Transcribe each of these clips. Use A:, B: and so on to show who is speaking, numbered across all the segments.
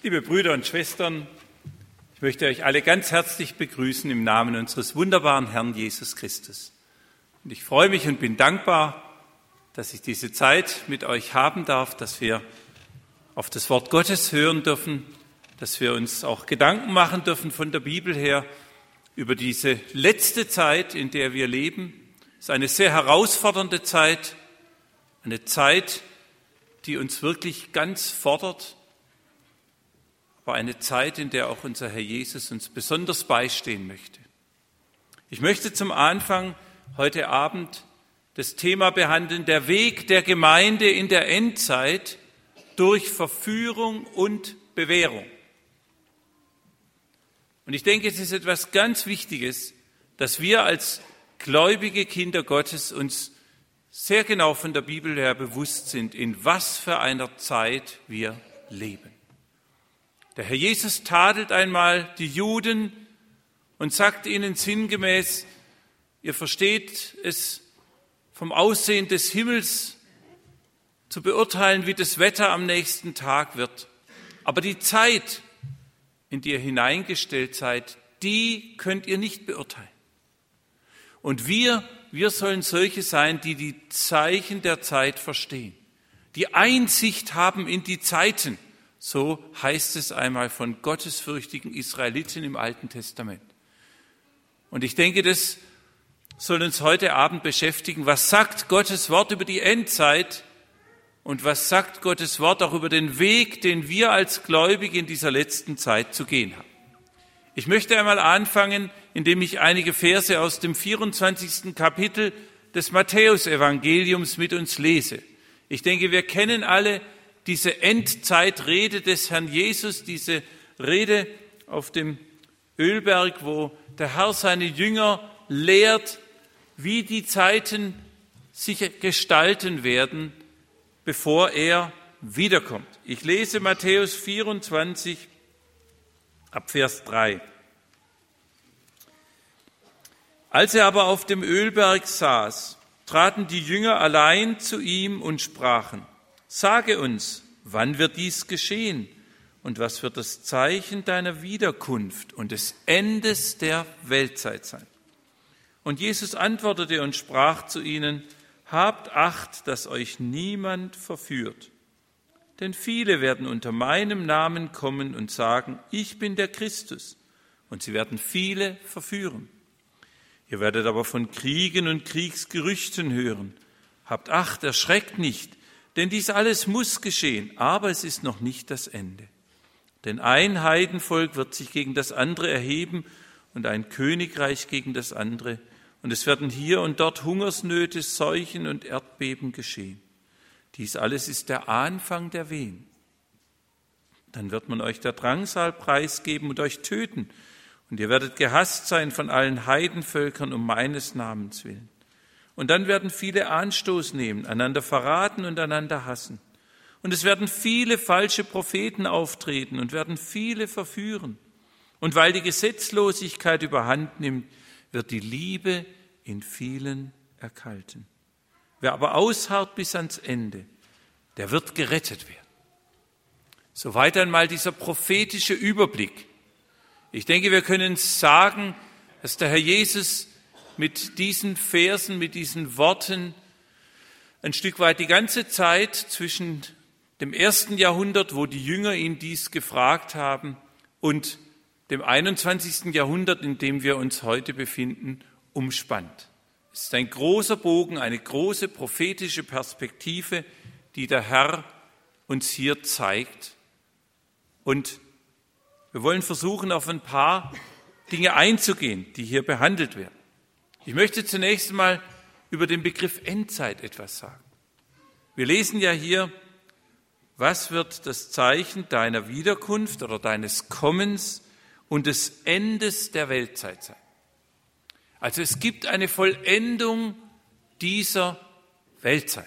A: Liebe Brüder und Schwestern, ich möchte euch alle ganz herzlich begrüßen im Namen unseres wunderbaren Herrn Jesus Christus. Und ich freue mich und bin dankbar, dass ich diese Zeit mit euch haben darf, dass wir auf das Wort Gottes hören dürfen, dass wir uns auch Gedanken machen dürfen von der Bibel her über diese letzte Zeit, in der wir leben. Es ist eine sehr herausfordernde Zeit, eine Zeit, die uns wirklich ganz fordert, aber eine Zeit, in der auch unser Herr Jesus uns besonders beistehen möchte. Ich möchte zum Anfang heute Abend das Thema behandeln, der Weg der Gemeinde in der Endzeit durch Verführung und Bewährung. Und ich denke, es ist etwas ganz Wichtiges, dass wir als gläubige Kinder Gottes uns sehr genau von der Bibel her bewusst sind, in was für einer Zeit wir leben. Der Herr Jesus tadelt einmal die Juden und sagt ihnen sinngemäß, ihr versteht es vom Aussehen des Himmels zu beurteilen, wie das Wetter am nächsten Tag wird. Aber die Zeit, in die ihr hineingestellt seid, die könnt ihr nicht beurteilen. Und wir sollen solche sein, die die Zeichen der Zeit verstehen, die Einsicht haben in die Zeiten. So heißt es einmal von gottesfürchtigen Israeliten im Alten Testament. Und ich denke, das soll uns heute Abend beschäftigen. Was sagt Gottes Wort über die Endzeit und was sagt Gottes Wort auch über den Weg, den wir als Gläubige in dieser letzten Zeit zu gehen haben? Ich möchte einmal anfangen, indem ich einige Verse aus dem 24. Kapitel des Matthäusevangeliums mit uns lese. Ich denke, wir kennen alle diese Endzeitrede des Herrn Jesus, diese Rede auf dem Ölberg, wo der Herr seine Jünger lehrt, wie die Zeiten sich gestalten werden, bevor er wiederkommt. Ich lese Matthäus 24 ab Vers 3. Als er aber auf dem Ölberg saß, traten die Jünger allein zu ihm und sprachen: Sage uns, wann wird dies geschehen und was wird das Zeichen deiner Wiederkunft und des Endes der Weltzeit sein? Und Jesus antwortete und sprach zu ihnen: Habt Acht, dass euch niemand verführt. Denn viele werden unter meinem Namen kommen und sagen, ich bin der Christus. Und sie werden viele verführen. Ihr werdet aber von Kriegen und Kriegsgerüchten hören. Habt Acht, erschreckt nicht. Denn dies alles muss geschehen, aber es ist noch nicht das Ende. Denn ein Heidenvolk wird sich gegen das andere erheben und ein Königreich gegen das andere. Und es werden hier und dort Hungersnöte, Seuchen und Erdbeben geschehen. Dies alles ist der Anfang der Wehen. Dann wird man euch der Drangsal preisgeben und euch töten. Und ihr werdet gehasst sein von allen Heidenvölkern um meines Namens willen. Und dann werden viele Anstoß nehmen, einander verraten und einander hassen. Und es werden viele falsche Propheten auftreten und werden viele verführen. Und weil die Gesetzlosigkeit überhand nimmt, wird die Liebe in vielen erkalten. Wer aber ausharrt bis ans Ende, der wird gerettet werden. Soweit einmal dieser prophetische Überblick. Ich denke, wir können sagen, dass der Herr Jesus mit diesen Versen, mit diesen Worten ein Stück weit die ganze Zeit zwischen dem 1. Jahrhundert, wo die Jünger ihn dies gefragt haben, und dem 21. Jahrhundert, in dem wir uns heute befinden, umspannt. Es ist ein großer Bogen, eine große prophetische Perspektive, die der Herr uns hier zeigt. Und wir wollen versuchen, auf ein paar Dinge einzugehen, die hier behandelt werden. Ich möchte zunächst einmal über den Begriff Endzeit etwas sagen. Wir lesen ja hier, was wird das Zeichen deiner Wiederkunft oder deines Kommens und des Endes der Weltzeit sein? Also es gibt eine Vollendung dieser Weltzeit.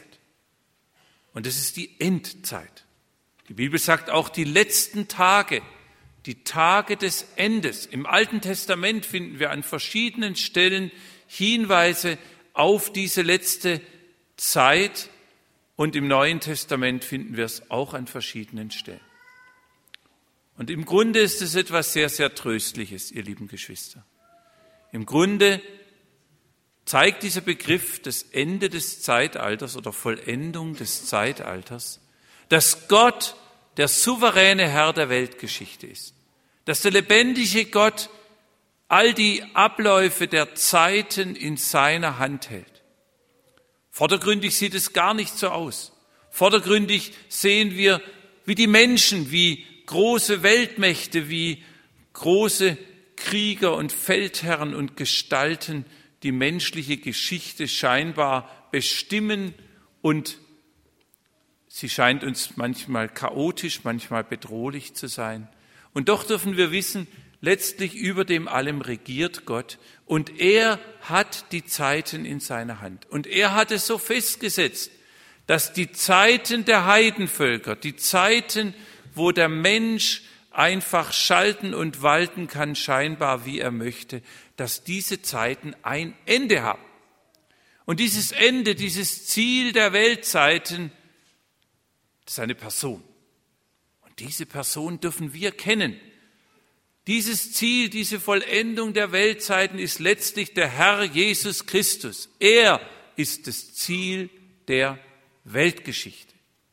A: Und es ist die Endzeit. Die Bibel sagt auch die letzten Tage, die Tage des Endes. Im Alten Testament finden wir an verschiedenen Stellen Hinweise auf diese letzte Zeit – und im Neuen Testament finden wir es auch an verschiedenen Stellen. Und im Grunde ist es etwas sehr, sehr Tröstliches, ihr lieben Geschwister. Im Grunde zeigt dieser Begriff das Ende des Zeitalters oder Vollendung des Zeitalters, dass Gott der souveräne Herr der Weltgeschichte ist, dass der lebendige Gott all die Abläufe der Zeiten in seiner Hand hält. Vordergründig sieht es gar nicht so aus. Vordergründig sehen wir, wie die Menschen, wie große Weltmächte, wie große Krieger und Feldherren und Gestalten die menschliche Geschichte scheinbar bestimmen, und sie scheint uns manchmal chaotisch, manchmal bedrohlich zu sein. Und doch dürfen wir wissen, letztlich über dem allem regiert Gott, und er hat die Zeiten in seiner Hand. Und er hat es so festgesetzt, dass die Zeiten der Heidenvölker, die Zeiten, wo der Mensch einfach schalten und walten kann, scheinbar wie er möchte, dass diese Zeiten ein Ende haben. Und dieses Ende, dieses Ziel der Weltzeiten, das ist eine Person. Und diese Person dürfen wir kennen. Dieses Ziel, diese Vollendung der Weltzeiten ist letztlich der Herr Jesus Christus. Er ist das Ziel der Weltgeschichte.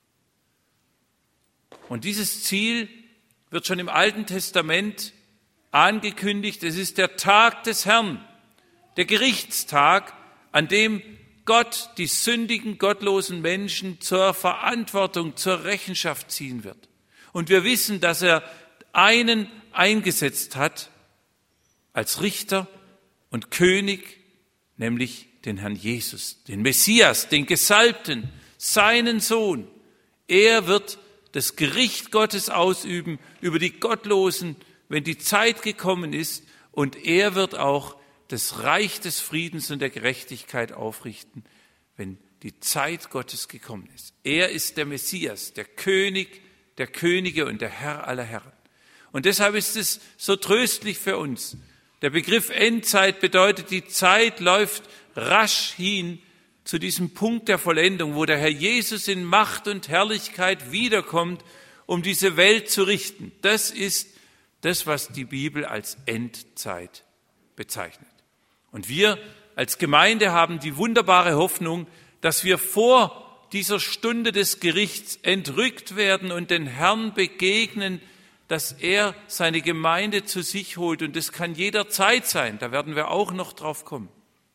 A: Und dieses Ziel wird schon im Alten Testament angekündigt. Es ist der Tag des Herrn, der Gerichtstag, an dem Gott die sündigen, gottlosen Menschen zur Verantwortung, zur Rechenschaft ziehen wird. Und wir wissen, dass er einen eingesetzt hat als Richter und König, nämlich den Herrn Jesus, den Messias, den Gesalbten, seinen Sohn. Er wird das Gericht Gottes ausüben über die Gottlosen, wenn die Zeit gekommen ist, und er wird auch das Reich des Friedens und der Gerechtigkeit aufrichten, wenn die Zeit Gottes gekommen ist. Er ist der Messias, der König der Könige und der Herr aller Herren. Und deshalb ist es so tröstlich für uns. Der Begriff Endzeit bedeutet, die Zeit läuft rasch hin zu diesem Punkt der Vollendung, wo der Herr Jesus in Macht und Herrlichkeit wiederkommt, um diese Welt zu richten. Das ist das, was die Bibel als Endzeit bezeichnet. Und wir als Gemeinde haben die wunderbare Hoffnung, dass wir vor dieser Stunde des Gerichts entrückt werden und den Herrn begegnen, dass er seine Gemeinde zu sich holt. Und das kann jederzeit sein, da werden wir auch noch drauf kommen.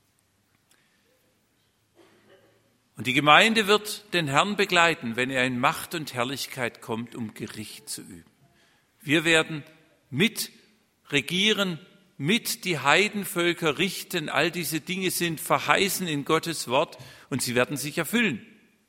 A: Und die Gemeinde wird den Herrn begleiten, wenn er in Macht und Herrlichkeit kommt, um Gericht zu üben. Wir werden mit regieren, mit die Heidenvölker richten. All diese Dinge sind verheißen in Gottes Wort und sie werden sich erfüllen.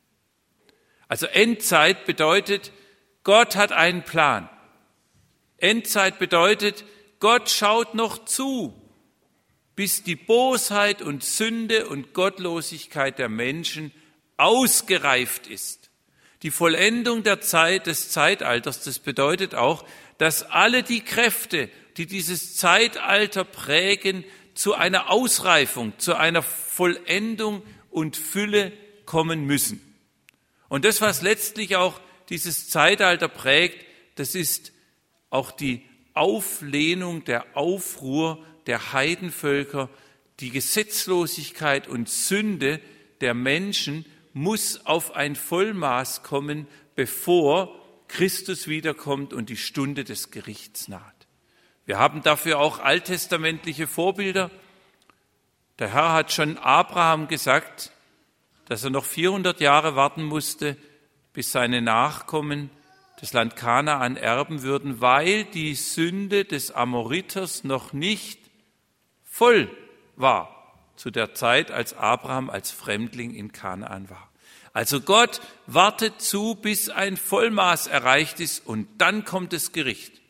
A: Also Endzeit bedeutet, Gott hat einen Plan. Endzeit bedeutet, Gott schaut noch zu, bis die Bosheit und Sünde und Gottlosigkeit der Menschen ausgereift ist. Die Vollendung der Zeit, des Zeitalters, das bedeutet auch, dass alle die Kräfte, die dieses Zeitalter prägen, zu einer Ausreifung, zu einer Vollendung und Fülle kommen müssen. Und das, was letztlich auch dieses Zeitalter prägt, das ist auch die Auflehnung, der Aufruhr der Heidenvölker, die Gesetzlosigkeit und Sünde der Menschen muss auf ein Vollmaß kommen, bevor Christus wiederkommt und die Stunde des Gerichts naht. Wir haben dafür auch alttestamentliche Vorbilder. Der Herr hat schon Abraham gesagt, dass er noch 400 Jahre warten musste, bis seine Nachkommen das Land Kanaan erben würden, weil die Sünde des Amoriters noch nicht voll war zu der Zeit, als Abraham als Fremdling in Kanaan war. Also Gott wartet zu, bis ein Vollmaß erreicht ist, und dann kommt das Gericht.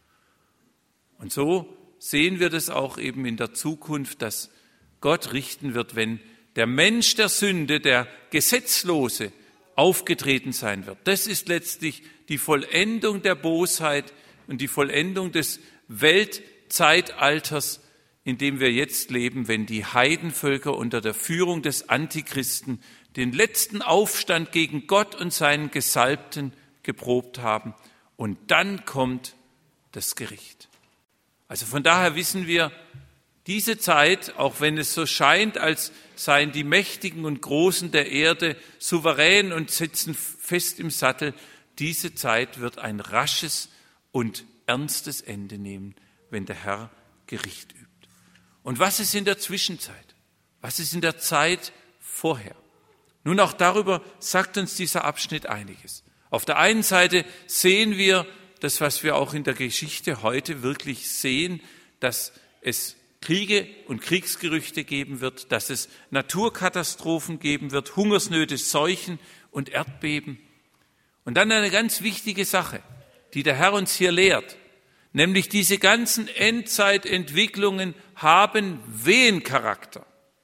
A: Und so sehen wir das auch eben in der Zukunft, dass Gott richten wird, wenn der Mensch der Sünde, der Gesetzlose, aufgetreten sein wird. Das ist letztlich die Vollendung der Bosheit und die Vollendung des Weltzeitalters, in dem wir jetzt leben, wenn die Heidenvölker unter der Führung des Antichristen den letzten Aufstand gegen Gott und seinen Gesalbten geprobt haben. Und dann kommt das Gericht. Also von daher wissen wir, diese Zeit, auch wenn es so scheint, als seien die Mächtigen und Großen der Erde souverän und sitzen fest im Sattel, diese Zeit wird ein rasches und ernstes Ende nehmen, wenn der Herr Gericht übt. Und was ist in der Zwischenzeit? Was ist in der Zeit vorher? Nun, auch darüber sagt uns dieser Abschnitt einiges. Auf der einen Seite sehen wir das, was wir auch in der Geschichte heute wirklich sehen, dass es Kriege und Kriegsgerüchte geben wird, dass es Naturkatastrophen geben wird, Hungersnöte, Seuchen und Erdbeben. Und dann eine ganz wichtige Sache, die der Herr uns hier lehrt, nämlich diese ganzen Endzeitentwicklungen haben Wehencharakter.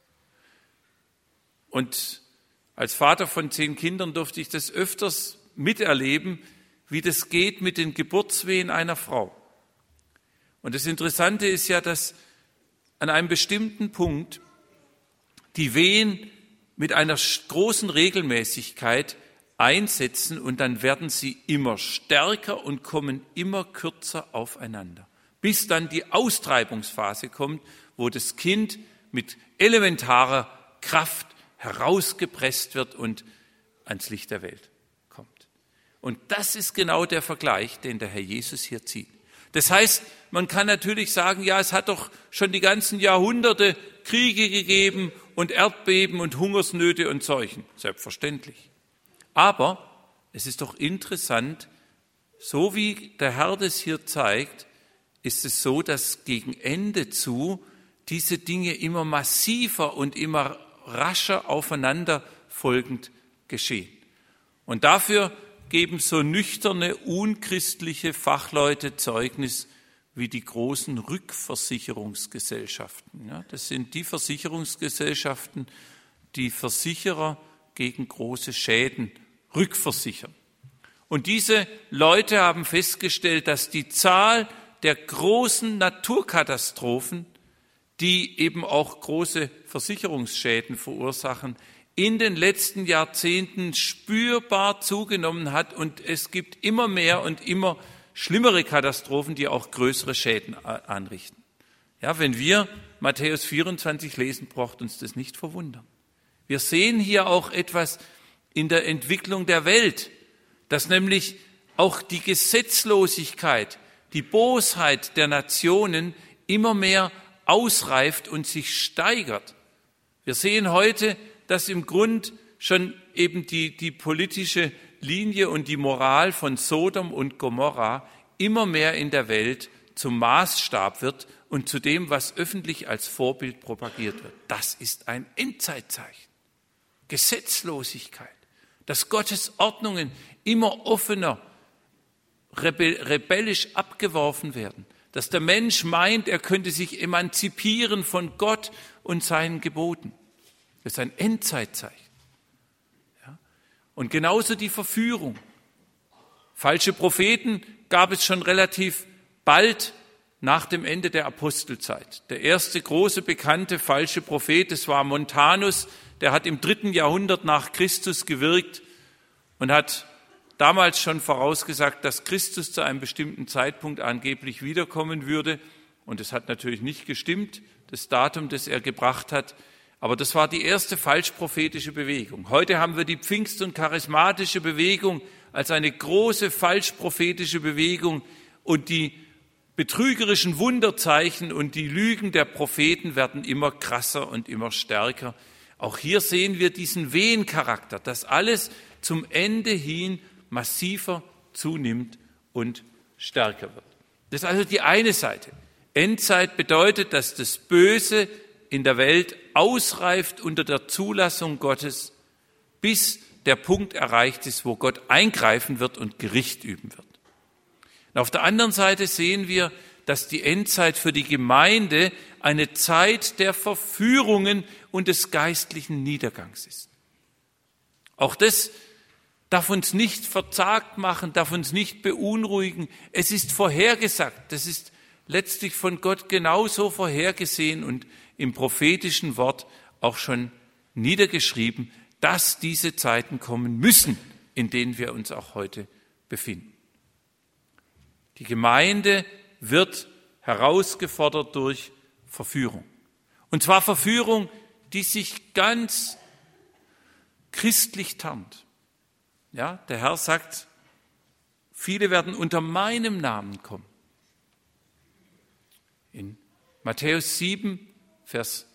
A: Und als Vater von 10 Kindern durfte ich das öfters miterleben, wie das geht mit den Geburtswehen einer Frau. Und das Interessante ist ja, dass an einem bestimmten Punkt die Wehen mit einer großen Regelmäßigkeit einsetzen und dann werden sie immer stärker und kommen immer kürzer aufeinander, bis dann die Austreibungsphase kommt, wo das Kind mit elementarer Kraft herausgepresst wird und ans Licht der Welt kommt. Und das ist genau der Vergleich, den der Herr Jesus hier zieht. Das heißt, man kann natürlich sagen, ja, es hat doch schon die ganzen Jahrhunderte Kriege gegeben und Erdbeben und Hungersnöte und Seuchen. Selbstverständlich. Aber es ist doch interessant, so wie der Herr das hier zeigt, ist es so, dass gegen Ende zu diese Dinge immer massiver und immer rascher aufeinander folgend geschehen. Und dafür geben so nüchterne, unchristliche Fachleute Zeugnis wie die großen Rückversicherungsgesellschaften. Ja, das sind die Versicherungsgesellschaften, die Versicherer gegen große Schäden rückversichern. Und diese Leute haben festgestellt, dass die Zahl der großen Naturkatastrophen, die eben auch große Versicherungsschäden verursachen, in den letzten Jahrzehnten spürbar zugenommen hat und es gibt immer mehr und immer schlimmere Katastrophen, die auch größere Schäden anrichten. Ja, wenn wir Matthäus 24 lesen, braucht uns das nicht verwundern. Wir sehen hier auch etwas in der Entwicklung der Welt, dass nämlich auch die Gesetzlosigkeit, die Bosheit der Nationen immer mehr ausreift und sich steigert. Wir sehen heute, dass im Grund schon eben die politische Linie und die Moral von Sodom und Gomorra immer mehr in der Welt zum Maßstab wird und zu dem, was öffentlich als Vorbild propagiert wird. Das ist ein Endzeitzeichen. Gesetzlosigkeit, dass Gottes Ordnungen immer offener, rebellisch abgeworfen werden, dass der Mensch meint, er könnte sich emanzipieren von Gott und seinen Geboten. Das ist ein Endzeitzeichen. Ja? Und genauso die Verführung. Falsche Propheten gab es schon relativ bald nach dem Ende der Apostelzeit. Der erste große bekannte falsche Prophet, das war Montanus, der hat im 3. Jahrhundert nach Christus gewirkt und hat damals schon vorausgesagt, dass Christus zu einem bestimmten Zeitpunkt angeblich wiederkommen würde. Und es hat natürlich nicht gestimmt, das Datum, das er gebracht hat. Aber das war die erste falschprophetische Bewegung. Heute haben wir die Pfingst- und charismatische Bewegung als eine große falschprophetische Bewegung. Und die betrügerischen Wunderzeichen und die Lügen der Propheten werden immer krasser und immer stärker. Auch hier sehen wir diesen Wehencharakter, dass alles zum Ende hin massiver zunimmt und stärker wird. Das ist also die eine Seite. Endzeit bedeutet, dass das Böse in der Welt ausreift unter der Zulassung Gottes, bis der Punkt erreicht ist, wo Gott eingreifen wird und Gericht üben wird. Und auf der anderen Seite sehen wir, dass die Endzeit für die Gemeinde eine Zeit der Verführungen und des geistlichen Niedergangs ist. Auch das darf uns nicht verzagt machen, darf uns nicht beunruhigen. Es ist vorhergesagt, das ist letztlich von Gott genauso vorhergesehen und im prophetischen Wort auch schon niedergeschrieben, dass diese Zeiten kommen müssen, in denen wir uns auch heute befinden. Die Gemeinde wird herausgefordert durch Verführung. Und zwar Verführung, die sich ganz christlich tarnt. Ja, der Herr sagt, viele werden unter meinem Namen kommen. In Matthäus 7, Vers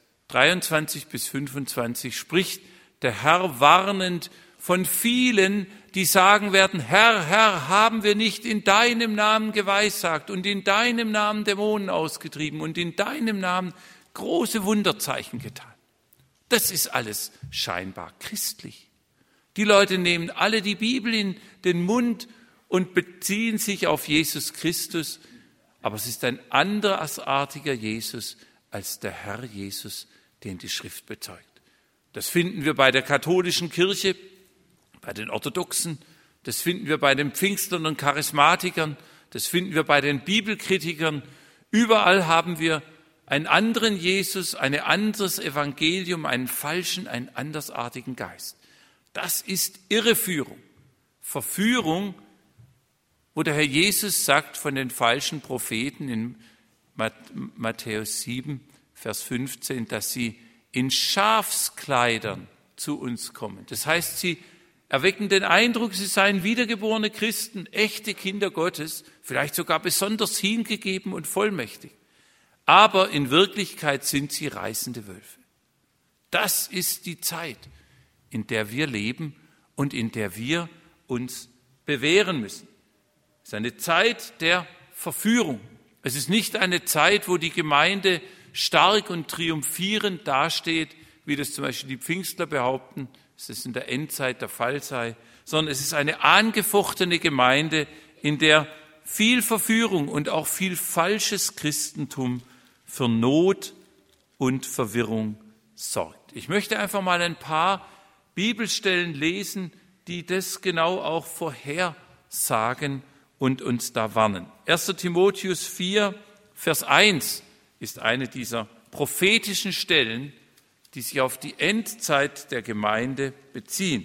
A: 23 bis 25 spricht der Herr warnend von vielen, die sagen werden, Herr, Herr, haben wir nicht in deinem Namen geweissagt und in deinem Namen Dämonen ausgetrieben und in deinem Namen große Wunderzeichen getan. Das ist alles scheinbar christlich. Die Leute nehmen alle die Bibel in den Mund und beziehen sich auf Jesus Christus, aber es ist ein andersartiger Jesus als der Herr Jesus, den die Schrift bezeugt. Das finden wir bei der katholischen Kirche, bei den Orthodoxen, das finden wir bei den Pfingstlern und Charismatikern, das finden wir bei den Bibelkritikern. Überall haben wir einen anderen Jesus, ein anderes Evangelium, einen falschen, einen andersartigen Geist. Das ist Irreführung, Verführung, wo der Herr Jesus sagt von den falschen Propheten in Matthäus 7, Vers 15, dass sie in Schafskleidern zu uns kommen. Das heißt, sie erwecken den Eindruck, sie seien wiedergeborene Christen, echte Kinder Gottes, vielleicht sogar besonders hingegeben und vollmächtig. Aber in Wirklichkeit sind sie reißende Wölfe. Das ist die Zeit, in der wir leben und in der wir uns bewähren müssen. Es ist eine Zeit der Verführung. Es ist nicht eine Zeit, wo die Gemeinde stark und triumphierend dasteht, wie das zum Beispiel die Pfingstler behaupten, dass es in der Endzeit der Fall sei, sondern es ist eine angefochtene Gemeinde, in der viel Verführung und auch viel falsches Christentum für Not und Verwirrung sorgt. Ich möchte einfach mal ein paar Bibelstellen lesen, die das genau auch vorhersagen und uns da warnen. 1. Timotheus 4, Vers 1 ist eine dieser prophetischen Stellen, die sich auf die Endzeit der Gemeinde beziehen.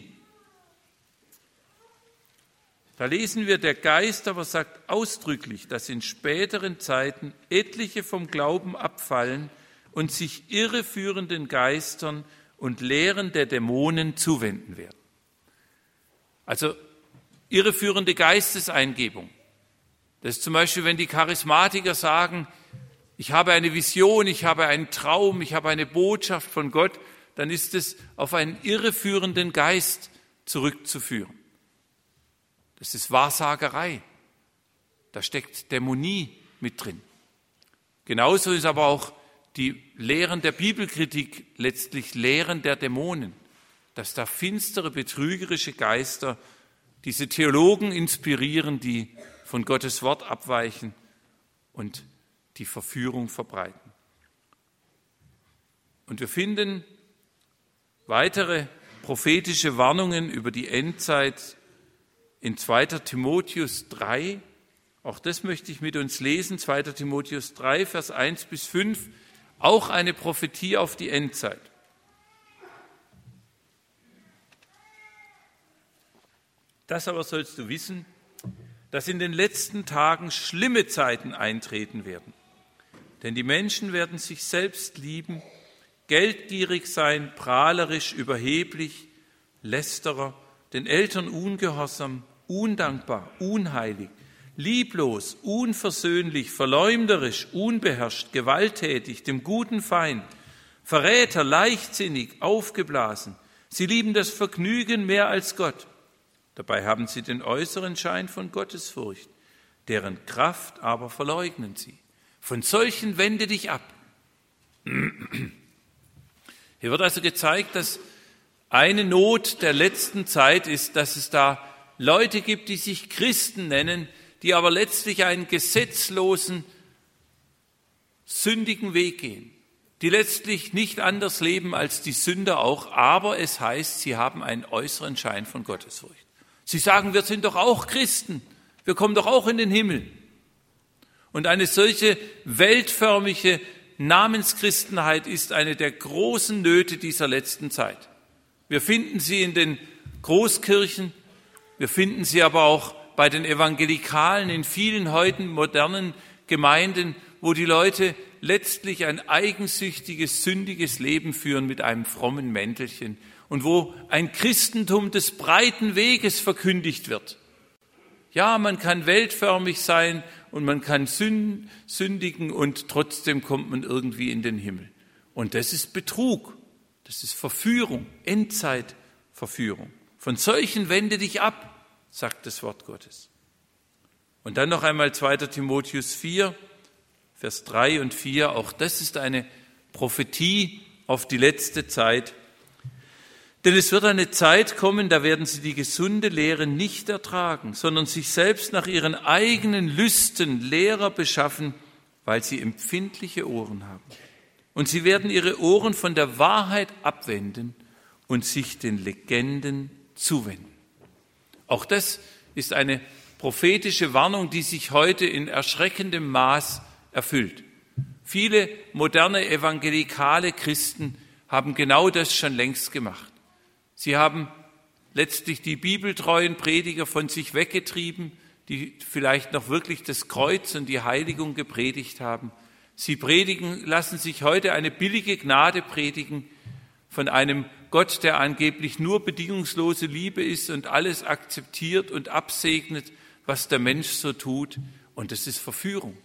A: Da lesen wir, der Geist aber sagt ausdrücklich, dass in späteren Zeiten etliche vom Glauben abfallen und sich irreführenden Geistern und Lehren der Dämonen zuwenden werden. Also irreführende Geisteseingebung. Das ist zum Beispiel, wenn die Charismatiker sagen, ich habe eine Vision, ich habe einen Traum, ich habe eine Botschaft von Gott, dann ist es auf einen irreführenden Geist zurückzuführen. Das ist Wahrsagerei. Da steckt Dämonie mit drin. Genauso ist aber auch die Lehren der Bibelkritik letztlich Lehren der Dämonen, dass da finstere, betrügerische Geister diese Theologen inspirieren, die von Gottes Wort abweichen und die Verführung verbreiten. Und wir finden weitere prophetische Warnungen über die Endzeit in 2. Timotheus 3. Auch das möchte ich mit uns lesen. 2. Timotheus 3, Vers 1 bis 5. Auch eine Prophetie auf die Endzeit. Das aber sollst du wissen, dass in den letzten Tagen schlimme Zeiten eintreten werden. Denn die Menschen werden sich selbst lieben, geldgierig sein, prahlerisch, überheblich, Lästerer, den Eltern ungehorsam, undankbar, unheilig, lieblos, unversöhnlich, verleumderisch, unbeherrscht, gewalttätig, dem guten Feind, Verräter, leichtsinnig, aufgeblasen. Sie lieben das Vergnügen mehr als Gott. Dabei haben sie den äußeren Schein von Gottesfurcht, deren Kraft aber verleugnen sie. Von solchen wende dich ab. Hier wird also gezeigt, dass eine Not der letzten Zeit ist, dass es da Leute gibt, die sich Christen nennen, die aber letztlich einen gesetzlosen, sündigen Weg gehen, die letztlich nicht anders leben als die Sünder auch, aber es heißt, sie haben einen äußeren Schein von Gottesfurcht. Sie sagen, wir sind doch auch Christen, wir kommen doch auch in den Himmel. Und eine solche weltförmige Namenschristenheit ist eine der großen Nöte dieser letzten Zeit. Wir finden sie in den Großkirchen, wir finden sie aber auch bei den Evangelikalen, in vielen heute modernen Gemeinden, wo die Leute letztlich ein eigensüchtiges, sündiges Leben führen mit einem frommen Mäntelchen und wo ein Christentum des breiten Weges verkündigt wird. Ja, man kann weltförmig sein und man kann sündigen und trotzdem kommt man irgendwie in den Himmel. Und das ist Betrug, das ist Verführung, Endzeitverführung. Von solchen wende dich ab, sagt das Wort Gottes. Und dann noch einmal 2. Timotheus 4, Vers 3 und 4, auch das ist eine Prophetie auf die letzte Zeit. Denn es wird eine Zeit kommen, da werden sie die gesunde Lehre nicht ertragen, sondern sich selbst nach ihren eigenen Lüsten Lehrer beschaffen, weil sie empfindliche Ohren haben. Und sie werden ihre Ohren von der Wahrheit abwenden und sich den Legenden zuwenden. Auch das ist eine prophetische Warnung, die sich heute in erschreckendem Maß erfüllt. Viele moderne evangelikale Christen haben genau das schon längst gemacht. Sie haben letztlich die bibeltreuen Prediger von sich weggetrieben, die vielleicht noch wirklich das Kreuz und die Heiligung gepredigt haben. Sie lassen sich heute eine billige Gnade predigen von einem Gott, der angeblich nur bedingungslose Liebe ist und alles akzeptiert und absegnet, was der Mensch so tut. Und das ist Verführung.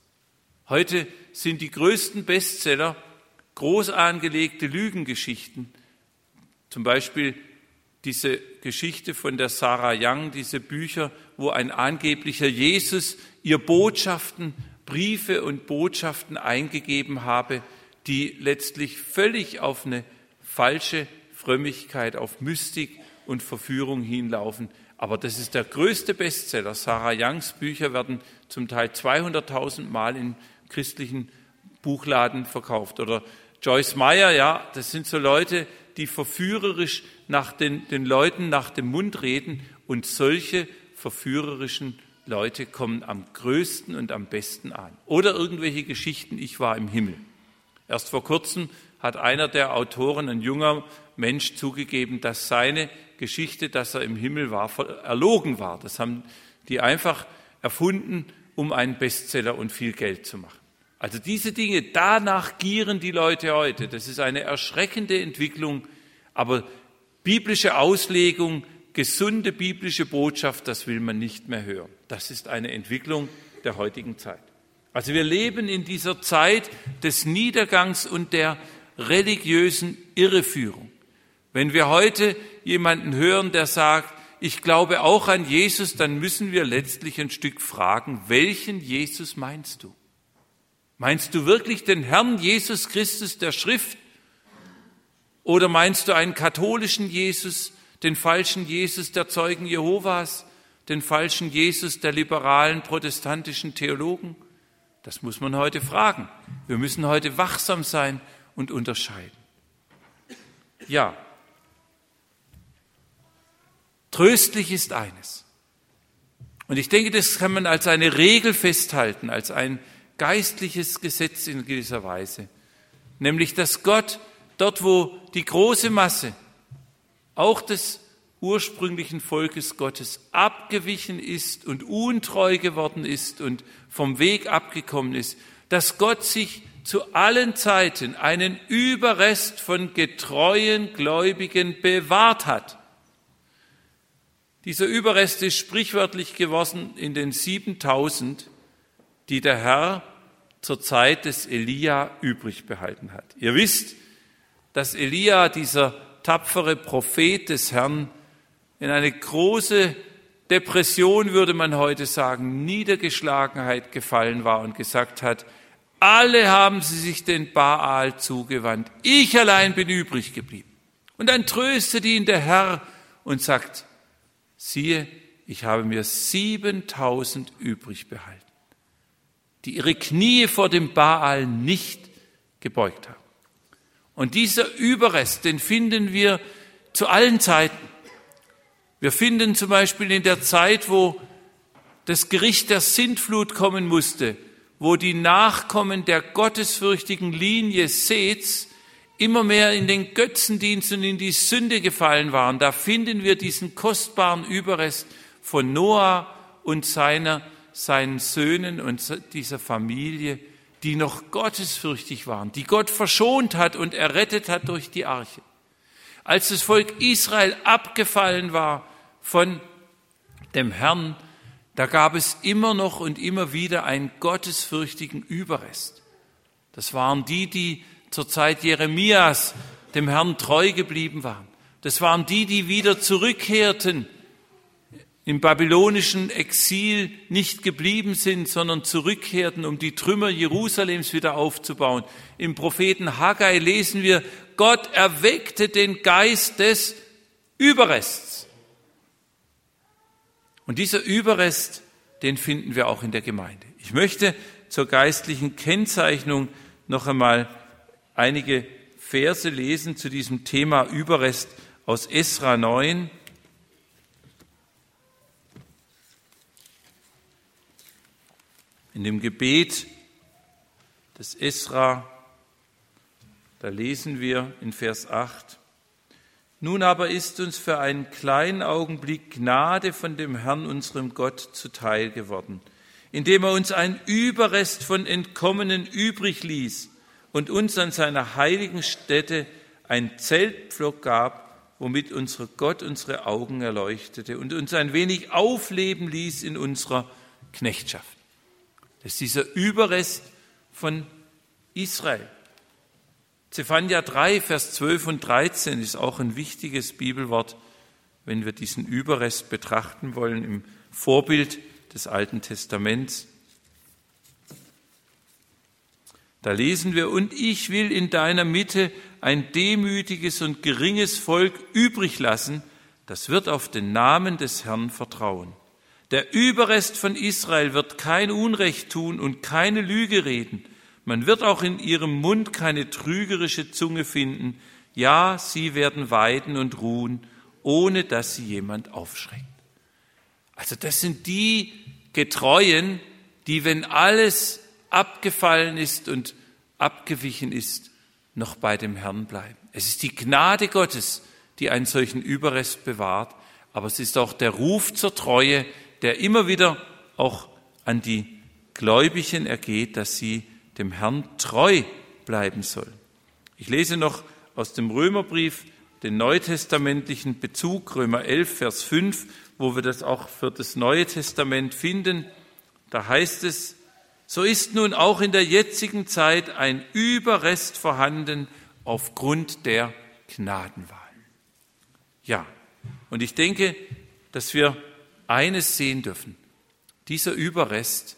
A: Heute sind die größten Bestseller groß angelegte Lügengeschichten. Zum Beispiel diese Geschichte von der Sarah Young, diese Bücher, wo ein angeblicher Jesus ihr Botschaften, Briefe und Botschaften eingegeben habe, die letztlich völlig auf eine falsche Frömmigkeit, auf Mystik und Verführung hinlaufen. Aber das ist der größte Bestseller. Sarah Youngs Bücher werden zum Teil 200.000 Mal in christlichen Buchladen verkauft. Oder Joyce Meyer, ja, das sind so Leute, die verführerisch nach den Leuten nach dem Mund reden. Und solche verführerischen Leute kommen am größten und am besten an. Oder irgendwelche Geschichten, ich war im Himmel. Erst vor kurzem hat einer der Autoren, ein junger Mensch, zugegeben, dass seine Geschichte, dass er im Himmel war, erlogen war. Das haben die einfach erfunden, um einen Bestseller und viel Geld zu machen. Also diese Dinge, danach gieren die Leute heute. Das ist eine erschreckende Entwicklung, aber biblische Auslegung, gesunde biblische Botschaft, das will man nicht mehr hören. Das ist eine Entwicklung der heutigen Zeit. Also wir leben in dieser Zeit des Niedergangs und der religiösen Irreführung. Wenn wir heute jemanden hören, der sagt, ich glaube auch an Jesus, dann müssen wir letztlich ein Stück fragen, welchen Jesus meinst du? Meinst du wirklich den Herrn Jesus Christus der Schrift? Oder meinst du einen katholischen Jesus, den falschen Jesus der Zeugen Jehovas, den falschen Jesus der liberalen protestantischen Theologen? Das muss man heute fragen. Wir müssen heute wachsam sein und unterscheiden. Ja, tröstlich ist eines. Und ich denke, das kann man als eine Regel festhalten, als ein geistliches Gesetz in gewisser Weise. Nämlich, dass Gott dort, wo die große Masse, auch des ursprünglichen Volkes Gottes, abgewichen ist und untreu geworden ist und vom Weg abgekommen ist, dass Gott sich zu allen Zeiten einen Überrest von getreuen Gläubigen bewahrt hat. Dieser Überrest ist sprichwörtlich geworden in den 7.000, die der Herr zur Zeit des Elia übrig behalten hat. Ihr wisst, dass Elia, dieser tapfere Prophet des Herrn, in eine große Depression, würde man heute sagen, Niedergeschlagenheit gefallen war und gesagt hat, alle haben sie sich den Baal zugewandt, ich allein bin übrig geblieben. Und dann tröstet ihn der Herr und sagt, siehe, ich habe mir 7.000 übrig behalten, die ihre Knie vor dem Baal nicht gebeugt haben. Und dieser Überrest, den finden wir zu allen Zeiten. Wir finden zum Beispiel in der Zeit, wo das Gericht der Sintflut kommen musste, wo die Nachkommen der gottesfürchtigen Linie Seths immer mehr in den Götzendienst und in die Sünde gefallen waren. Da finden wir diesen kostbaren Überrest von Noah und seinen Söhnen und dieser Familie, die noch gottesfürchtig waren, die Gott verschont hat und errettet hat durch die Arche. Als das Volk Israel abgefallen war von dem Herrn, da gab es immer noch und immer wieder einen gottesfürchtigen Überrest. Das waren die zur Zeit Jeremias dem Herrn treu geblieben waren. Das waren die wieder zurückkehrten, im babylonischen Exil nicht geblieben sind, sondern zurückkehrten, um die Trümmer Jerusalems wieder aufzubauen. Im Propheten Haggai lesen wir, Gott erweckte den Geist des Überrests. Und dieser Überrest, den finden wir auch in der Gemeinde. Ich möchte zur geistlichen Kennzeichnung noch einmal einige Verse lesen zu diesem Thema Überrest aus Esra 9. In dem Gebet des Esra, da lesen wir in Vers 8, nun aber ist uns für einen kleinen Augenblick Gnade von dem Herrn, unserem Gott, zuteil geworden, indem er uns einen Überrest von Entkommenen übrig ließ und uns an seiner heiligen Stätte ein Zeltpflock gab, womit unser Gott unsere Augen erleuchtete und uns ein wenig aufleben ließ in unserer Knechtschaft. Das ist dieser Überrest von Israel. Zephania 3, Vers 12 und 13 ist auch ein wichtiges Bibelwort, wenn wir diesen Überrest betrachten wollen im Vorbild des Alten Testaments. Da lesen wir, und ich will in deiner Mitte ein demütiges und geringes Volk übrig lassen, das wird auf den Namen des Herrn vertrauen. Der Überrest von Israel wird kein Unrecht tun und keine Lüge reden. Man wird auch in ihrem Mund keine trügerische Zunge finden. Ja, sie werden weiden und ruhen, ohne dass sie jemand aufschreckt. Also das sind die Getreuen, die, wenn alles abgefallen ist und abgewichen ist, noch bei dem Herrn bleiben. Es ist die Gnade Gottes, die einen solchen Überrest bewahrt, aber es ist auch der Ruf zur Treue, der immer wieder auch an die Gläubigen ergeht, dass sie dem Herrn treu bleiben sollen. Ich lese noch aus dem Römerbrief den neutestamentlichen Bezug, Römer 11, Vers 5, wo wir das auch für das Neue Testament finden. Da heißt es, so ist nun auch in der jetzigen Zeit ein Überrest vorhanden aufgrund der Gnadenwahl. Ja, und ich denke, dass wir eines sehen dürfen. Dieser Überrest,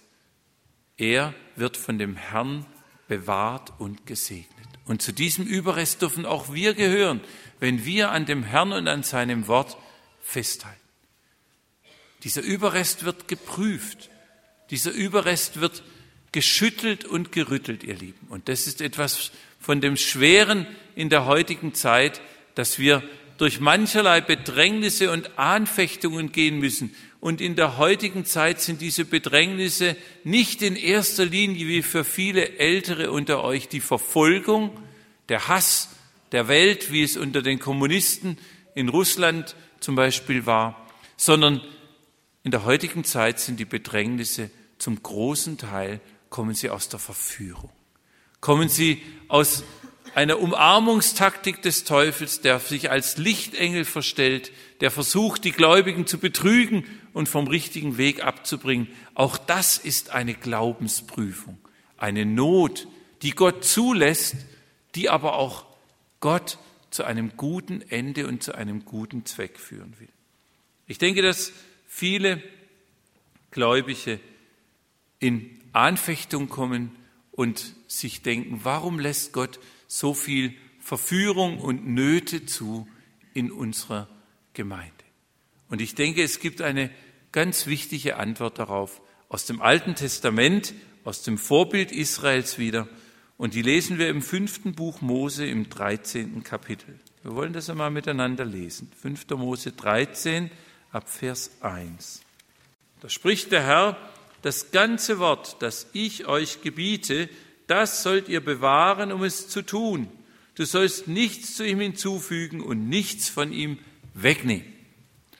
A: er wird von dem Herrn bewahrt und gesegnet. Und zu diesem Überrest dürfen auch wir gehören, wenn wir an dem Herrn und an seinem Wort festhalten. Dieser Überrest wird geprüft. Dieser Überrest wird geschüttelt und gerüttelt, ihr Lieben. Und das ist etwas von dem Schweren in der heutigen Zeit, dass wir durch mancherlei Bedrängnisse und Anfechtungen gehen müssen. Und in der heutigen Zeit sind diese Bedrängnisse nicht in erster Linie wie für viele Ältere unter euch die Verfolgung, der Hass der Welt, wie es unter den Kommunisten in Russland zum Beispiel war, sondern in der heutigen Zeit sind die Bedrängnisse zum großen Teil, kommen sie aus der Verführung. Kommen sie aus einer Umarmungstaktik des Teufels, der sich als Lichtengel verstellt, der versucht, die Gläubigen zu betrügen und vom richtigen Weg abzubringen. Auch das ist eine Glaubensprüfung, eine Not, die Gott zulässt, die aber auch Gott zu einem guten Ende und zu einem guten Zweck führen will. Ich denke, dass viele Gläubige in Anfechtung kommen und sich denken, warum lässt Gott so viel Verführung und Nöte zu in unserer Gemeinde? Und ich denke, es gibt eine ganz wichtige Antwort darauf aus dem Alten Testament, aus dem Vorbild Israels wieder. Und die lesen wir im 5. Buch Mose im 13. Kapitel. Wir wollen das einmal miteinander lesen. 5. Mose 13 ab Vers 1. Da spricht der Herr, das ganze Wort, das ich euch gebiete, das sollt ihr bewahren, um es zu tun. Du sollst nichts zu ihm hinzufügen und nichts von ihm wegnehmen.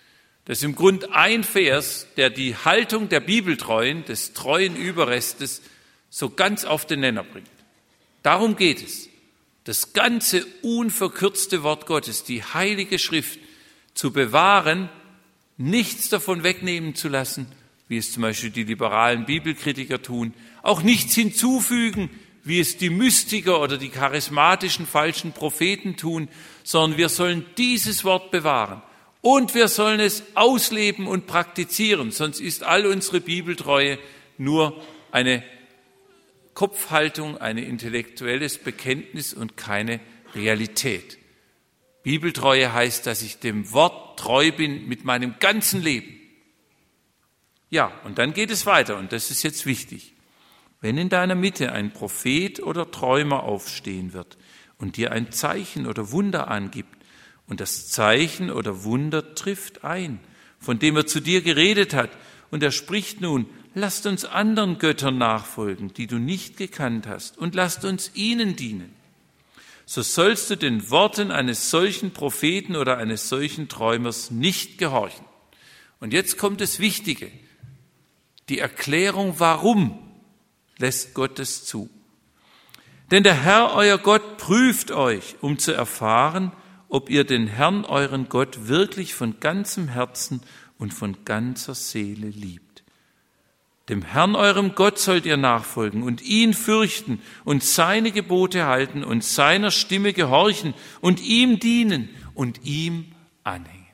A: Das ist im Grunde ein Vers, der die Haltung der Bibeltreuen, des treuen Überrestes, so ganz auf den Nenner bringt. Darum geht es, das ganze unverkürzte Wort Gottes, die Heilige Schrift, zu bewahren, nichts davon wegnehmen zu lassen, wie es zum Beispiel die liberalen Bibelkritiker tun, auch nichts hinzufügen, wie es die Mystiker oder die charismatischen falschen Propheten tun, sondern wir sollen dieses Wort bewahren. Und wir sollen es ausleben und praktizieren, sonst ist all unsere Bibeltreue nur eine Kopfhaltung, ein intellektuelles Bekenntnis und keine Realität. Bibeltreue heißt, dass ich dem Wort treu bin mit meinem ganzen Leben. Ja, und dann geht es weiter, und das ist jetzt wichtig. Wenn in deiner Mitte ein Prophet oder Träumer aufstehen wird und dir ein Zeichen oder Wunder angibt, und das Zeichen oder Wunder trifft ein, von dem er zu dir geredet hat, und er spricht nun, lasst uns anderen Göttern nachfolgen, die du nicht gekannt hast, und lasst uns ihnen dienen. So sollst du den Worten eines solchen Propheten oder eines solchen Träumers nicht gehorchen. Und jetzt kommt das Wichtige, die Erklärung, warum lässt Gott es zu. Denn der Herr, euer Gott, prüft euch, um zu erfahren, ob ihr den Herrn, euren Gott, wirklich von ganzem Herzen und von ganzer Seele liebt. Dem Herrn, eurem Gott, sollt ihr nachfolgen und ihn fürchten und seine Gebote halten und seiner Stimme gehorchen und ihm dienen und ihm anhängen.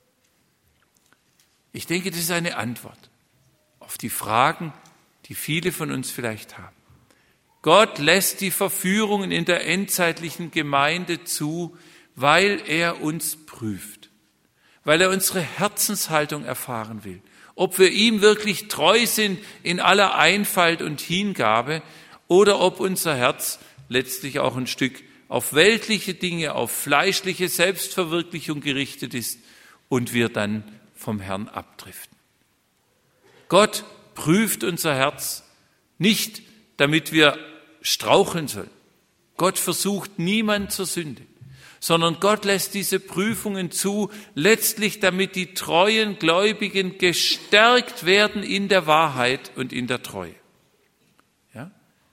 A: Ich denke, das ist eine Antwort auf die Fragen, die viele von uns vielleicht haben. Gott lässt die Verführungen in der endzeitlichen Gemeinde zu, weil er uns prüft, weil er unsere Herzenshaltung erfahren will, ob wir ihm wirklich treu sind in aller Einfalt und Hingabe oder ob unser Herz letztlich auch ein Stück auf weltliche Dinge, auf fleischliche Selbstverwirklichung gerichtet ist und wir dann vom Herrn abdriften. Gott prüft unser Herz nicht, damit wir straucheln sollen. Gott versucht niemand zur Sünde, sondern Gott lässt diese Prüfungen zu, letztlich damit die treuen Gläubigen gestärkt werden in der Wahrheit und in der Treue. Ja?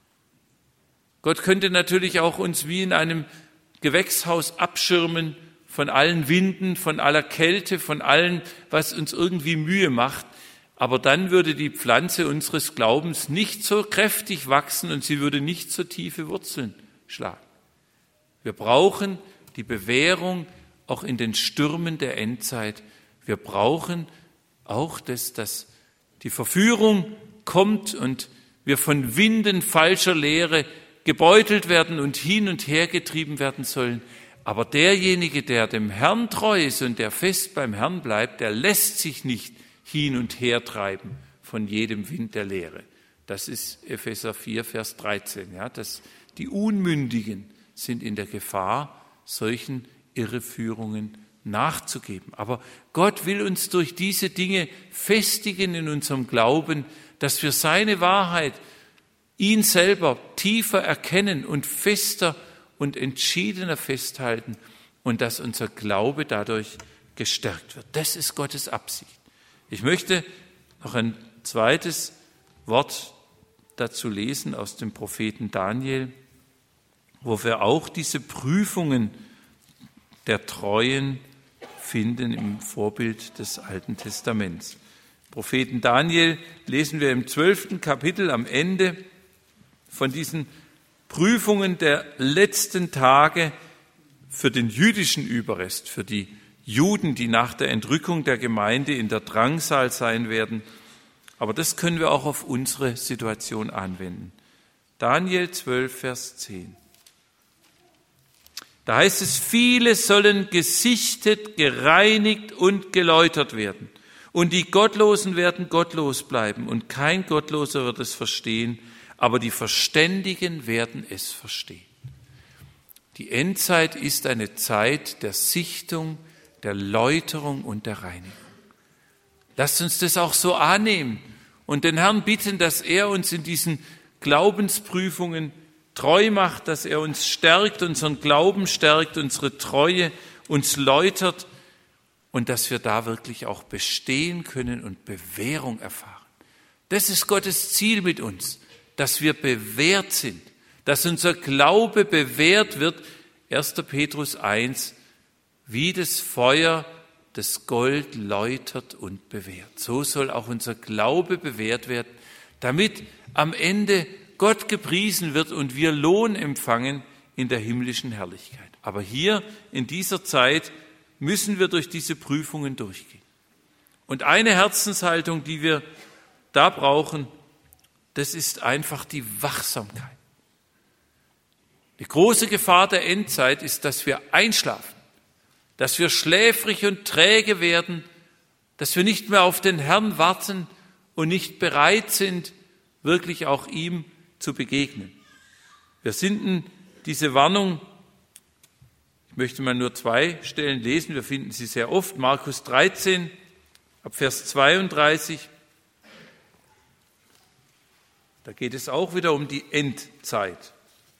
A: Gott könnte natürlich auch uns wie in einem Gewächshaus abschirmen von allen Winden, von aller Kälte, von allem, was uns irgendwie Mühe macht. Aber dann würde die Pflanze unseres Glaubens nicht so kräftig wachsen und sie würde nicht so tiefe Wurzeln schlagen. Wir brauchen die Bewährung auch in den Stürmen der Endzeit. Wir brauchen auch, dass die Verführung kommt und wir von Winden falscher Lehre gebeutelt werden und hin und her getrieben werden sollen. Aber derjenige, der dem Herrn treu ist und der fest beim Herrn bleibt, der lässt sich nicht hin und her treiben von jedem Wind der Lehre. Das ist Epheser 4, Vers 13. Ja, die Unmündigen sind in der Gefahr, solchen Irreführungen nachzugeben. Aber Gott will uns durch diese Dinge festigen in unserem Glauben, dass wir seine Wahrheit, ihn selber tiefer erkennen und fester und entschiedener festhalten und dass unser Glaube dadurch gestärkt wird. Das ist Gottes Absicht. Ich möchte noch ein zweites Wort dazu lesen aus dem Propheten Daniel, wo wir auch diese Prüfungen der Treuen finden im Vorbild des Alten Testaments. Propheten Daniel lesen wir im 12. Kapitel am Ende von diesen Prüfungen der letzten Tage für den jüdischen Überrest, für die Juden, die nach der Entrückung der Gemeinde in der Drangsal sein werden. Aber das können wir auch auf unsere Situation anwenden. Daniel 12, Vers 10. Da heißt es, viele sollen gesichtet, gereinigt und geläutert werden. Und die Gottlosen werden gottlos bleiben. Und kein Gottloser wird es verstehen, aber die Verständigen werden es verstehen. Die Endzeit ist eine Zeit der Sichtung, der Läuterung und der Reinigung. Lasst uns das auch so annehmen und den Herrn bitten, dass er uns in diesen Glaubensprüfungen treu macht, dass er uns stärkt, unseren Glauben stärkt, unsere Treue uns läutert und dass wir da wirklich auch bestehen können und Bewährung erfahren. Das ist Gottes Ziel mit uns, dass wir bewährt sind, dass unser Glaube bewährt wird. 1. Petrus 1, wie das Feuer das Gold läutert und bewährt. So soll auch unser Glaube bewährt werden, damit am Ende Gott gepriesen wird und wir Lohn empfangen in der himmlischen Herrlichkeit. Aber hier in dieser Zeit müssen wir durch diese Prüfungen durchgehen. Und eine Herzenshaltung, die wir da brauchen, das ist einfach die Wachsamkeit. Die große Gefahr der Endzeit ist, dass wir einschlafen, dass wir schläfrig und träge werden, dass wir nicht mehr auf den Herrn warten und nicht bereit sind, wirklich auch ihm zu begegnen. Wir finden diese Warnung, ich möchte mal nur 2 Stellen lesen, wir finden sie sehr oft, Markus 13, ab Vers 32. Da geht es auch wieder um die Endzeit.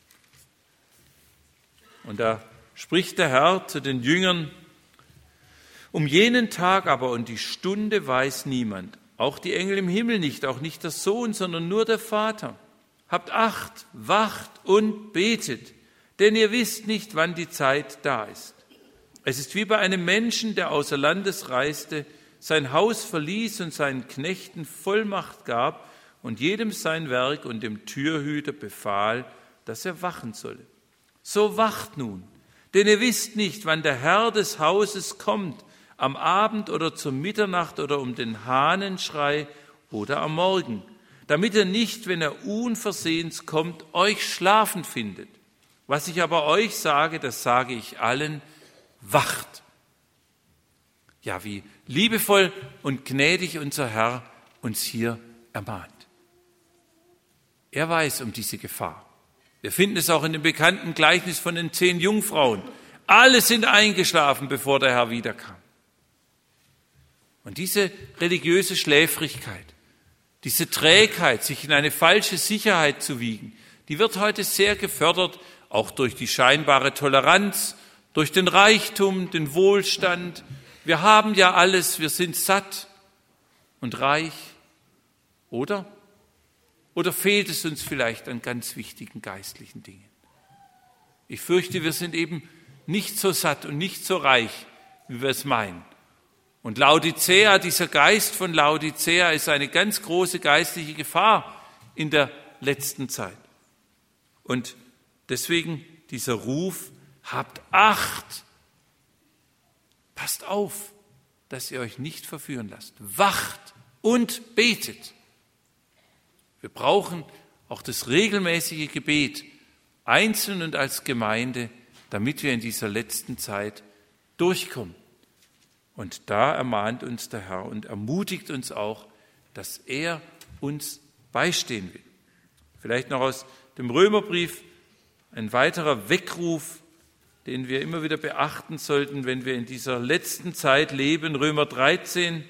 A: Und da spricht der Herr zu den Jüngern: Um jenen Tag aber und die Stunde weiß niemand, auch die Engel im Himmel nicht, auch nicht der Sohn, sondern nur der Vater. Habt Acht, wacht und betet, denn ihr wisst nicht, wann die Zeit da ist. Es ist wie bei einem Menschen, der außer Landes reiste, sein Haus verließ und seinen Knechten Vollmacht gab und jedem sein Werk und dem Türhüter befahl, dass er wachen solle. So wacht nun, denn ihr wisst nicht, wann der Herr des Hauses kommt, am Abend oder zur Mitternacht oder um den Hahnenschrei oder am Morgen, damit er nicht, wenn er unversehens kommt, euch schlafen findet. Was ich aber euch sage, das sage ich allen: Wacht. Ja, wie liebevoll und gnädig unser Herr uns hier ermahnt. Er weiß um diese Gefahr. Wir finden es auch in dem bekannten Gleichnis von den 10 Jungfrauen. Alle sind eingeschlafen, bevor der Herr wiederkam. Und diese religiöse Schläfrigkeit, diese Trägheit, sich in eine falsche Sicherheit zu wiegen, die wird heute sehr gefördert, auch durch die scheinbare Toleranz, durch den Reichtum, den Wohlstand. Wir haben ja alles, wir sind satt und reich, oder? Oder fehlt es uns vielleicht an ganz wichtigen geistlichen Dingen? Ich fürchte, wir sind eben nicht so satt und nicht so reich, wie wir es meinen. Und Laodicea, dieser Geist von Laodicea, ist eine ganz große geistliche Gefahr in der letzten Zeit. Und deswegen dieser Ruf: Habt Acht, passt auf, dass ihr euch nicht verführen lasst. Wacht und betet. Wir brauchen auch das regelmäßige Gebet, einzeln und als Gemeinde, damit wir in dieser letzten Zeit durchkommen. Und da ermahnt uns der Herr und ermutigt uns auch, dass er uns beistehen will. Vielleicht noch aus dem Römerbrief ein weiterer Weckruf, den wir immer wieder beachten sollten, wenn wir in dieser letzten Zeit leben. Römer 13,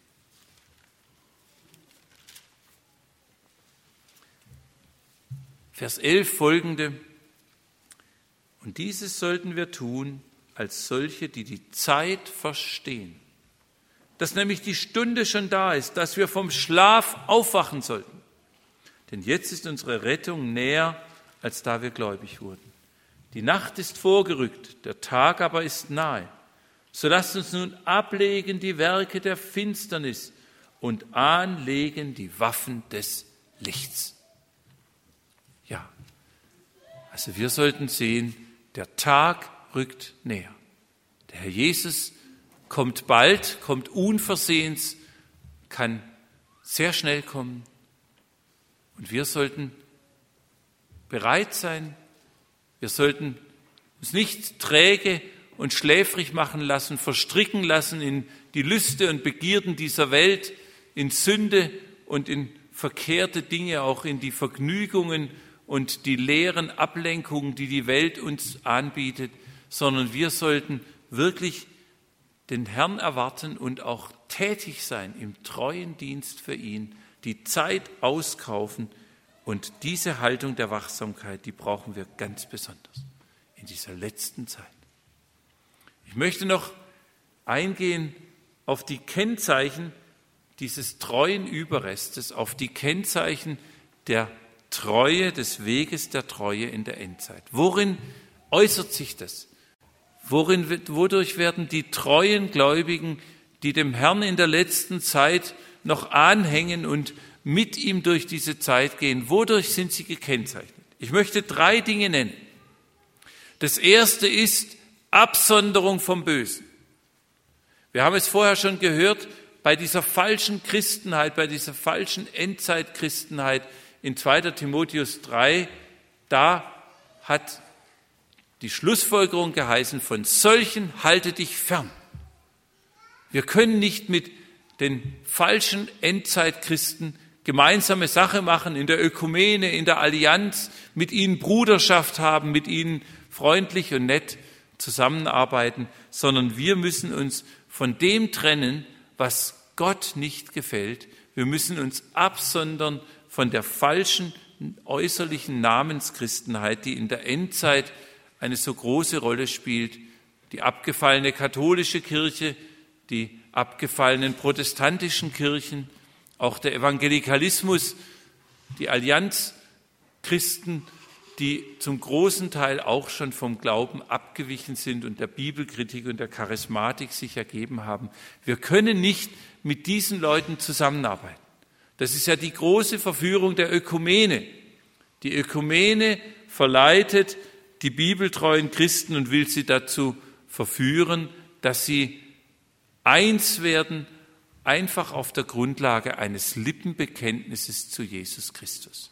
A: Vers 11 folgende: Und dieses sollten wir tun als solche, die die Zeit verstehen, dass nämlich die Stunde schon da ist, dass wir vom Schlaf aufwachen sollten. Denn jetzt ist unsere Rettung näher, als da wir gläubig wurden. Die Nacht ist vorgerückt, der Tag aber ist nahe. So lasst uns nun ablegen die Werke der Finsternis und anlegen die Waffen des Lichts. Ja, also wir sollten sehen, der Tag rückt näher. Der Herr Jesus kommt bald, kommt unversehens, kann sehr schnell kommen. Und wir sollten bereit sein. Wir sollten uns nicht träge und schläfrig machen lassen, verstricken lassen in die Lüste und Begierden dieser Welt, in Sünde und in verkehrte Dinge, auch in die Vergnügungen und die leeren Ablenkungen, die die Welt uns anbietet, sondern wir sollten wirklich den Herrn erwarten und auch tätig sein im treuen Dienst für ihn, die Zeit auskaufen. Und diese Haltung der Wachsamkeit, die brauchen wir ganz besonders in dieser letzten Zeit. Ich möchte noch eingehen auf die Kennzeichen dieses treuen Überrestes, auf die Kennzeichen der Treue, des Weges der Treue in der Endzeit. Worin äußert sich das? Wodurch werden die treuen Gläubigen, die dem Herrn in der letzten Zeit noch anhängen und mit ihm durch diese Zeit gehen, wodurch sind sie gekennzeichnet? Ich möchte 3 Dinge nennen. Das erste ist Absonderung vom Bösen. Wir haben es vorher schon gehört, bei dieser falschen Christenheit, bei dieser falschen Endzeitchristenheit in 2. Timotheus 3, da hat die Schlussfolgerung geheißen, von solchen halte dich fern. Wir können nicht mit den falschen Endzeitkchristen gemeinsame Sache machen, in der Ökumene, in der Allianz, mit ihnen Bruderschaft haben, mit ihnen freundlich und nett zusammenarbeiten, sondern wir müssen uns von dem trennen, was Gott nicht gefällt. Wir müssen uns absondern von der falschen äußerlichen Namenschristenheit, die in der Endzeit eine so große Rolle spielt. Die abgefallene katholische Kirche, die abgefallenen protestantischen Kirchen, auch der Evangelikalismus, die Allianzchristen, die zum großen Teil auch schon vom Glauben abgewichen sind und der Bibelkritik und der Charismatik sich ergeben haben. Wir können nicht mit diesen Leuten zusammenarbeiten. Das ist ja die große Verführung der Ökumene. Die Ökumene verleitet die bibeltreuen Christen und will sie dazu verführen, dass sie eins werden, einfach auf der Grundlage eines Lippenbekenntnisses zu Jesus Christus.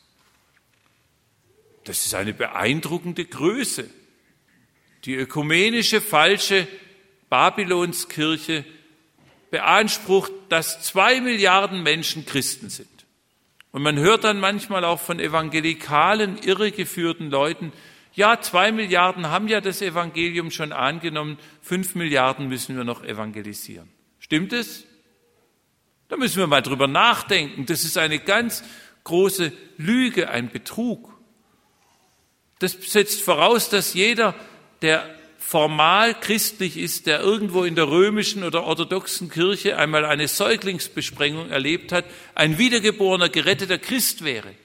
A: Das ist eine beeindruckende Größe. Die ökumenische falsche Babylonskirche beansprucht, dass 2 Milliarden Menschen Christen sind. Und man hört dann manchmal auch von evangelikalen, irregeführten Leuten, ja, 2 Milliarden haben ja das Evangelium schon angenommen, 5 Milliarden müssen wir noch evangelisieren. Stimmt es? Da müssen wir mal drüber nachdenken. Das ist eine ganz große Lüge, ein Betrug. Das setzt voraus, dass jeder, der formal christlich ist, der irgendwo in der römischen oder orthodoxen Kirche einmal eine Säuglingsbesprengung erlebt hat, ein wiedergeborener, geretteter Christ wäre.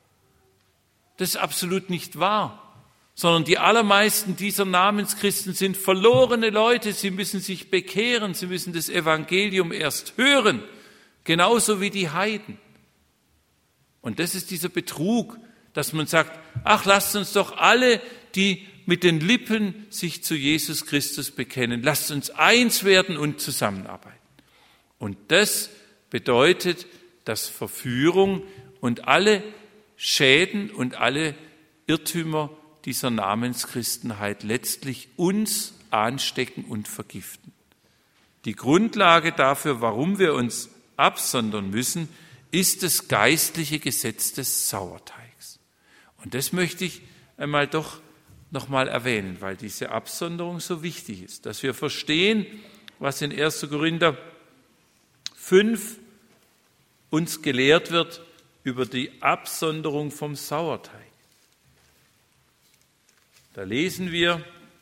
A: Das ist absolut nicht wahr, sondern die allermeisten dieser Namenschristen sind verlorene Leute. Sie müssen sich bekehren, sie müssen das Evangelium erst hören, genauso wie die Heiden. Und das ist dieser Betrug, dass man sagt, ach, lasst uns doch alle, die mit den Lippen sich zu Jesus Christus bekennen, lasst uns eins werden und zusammenarbeiten. Und das bedeutet, dass Verführung und alle Schäden und alle Irrtümer dieser Namenschristenheit letztlich uns anstecken und vergiften. Die Grundlage dafür, warum wir uns absondern müssen, ist das geistliche Gesetz des Sauerteigs. Und das möchte ich einmal doch noch mal erwähnen, weil diese Absonderung so wichtig ist, dass wir verstehen, was in 1. Korinther 5 uns gelehrt wird über die Absonderung vom Sauerteig. Da lesen wir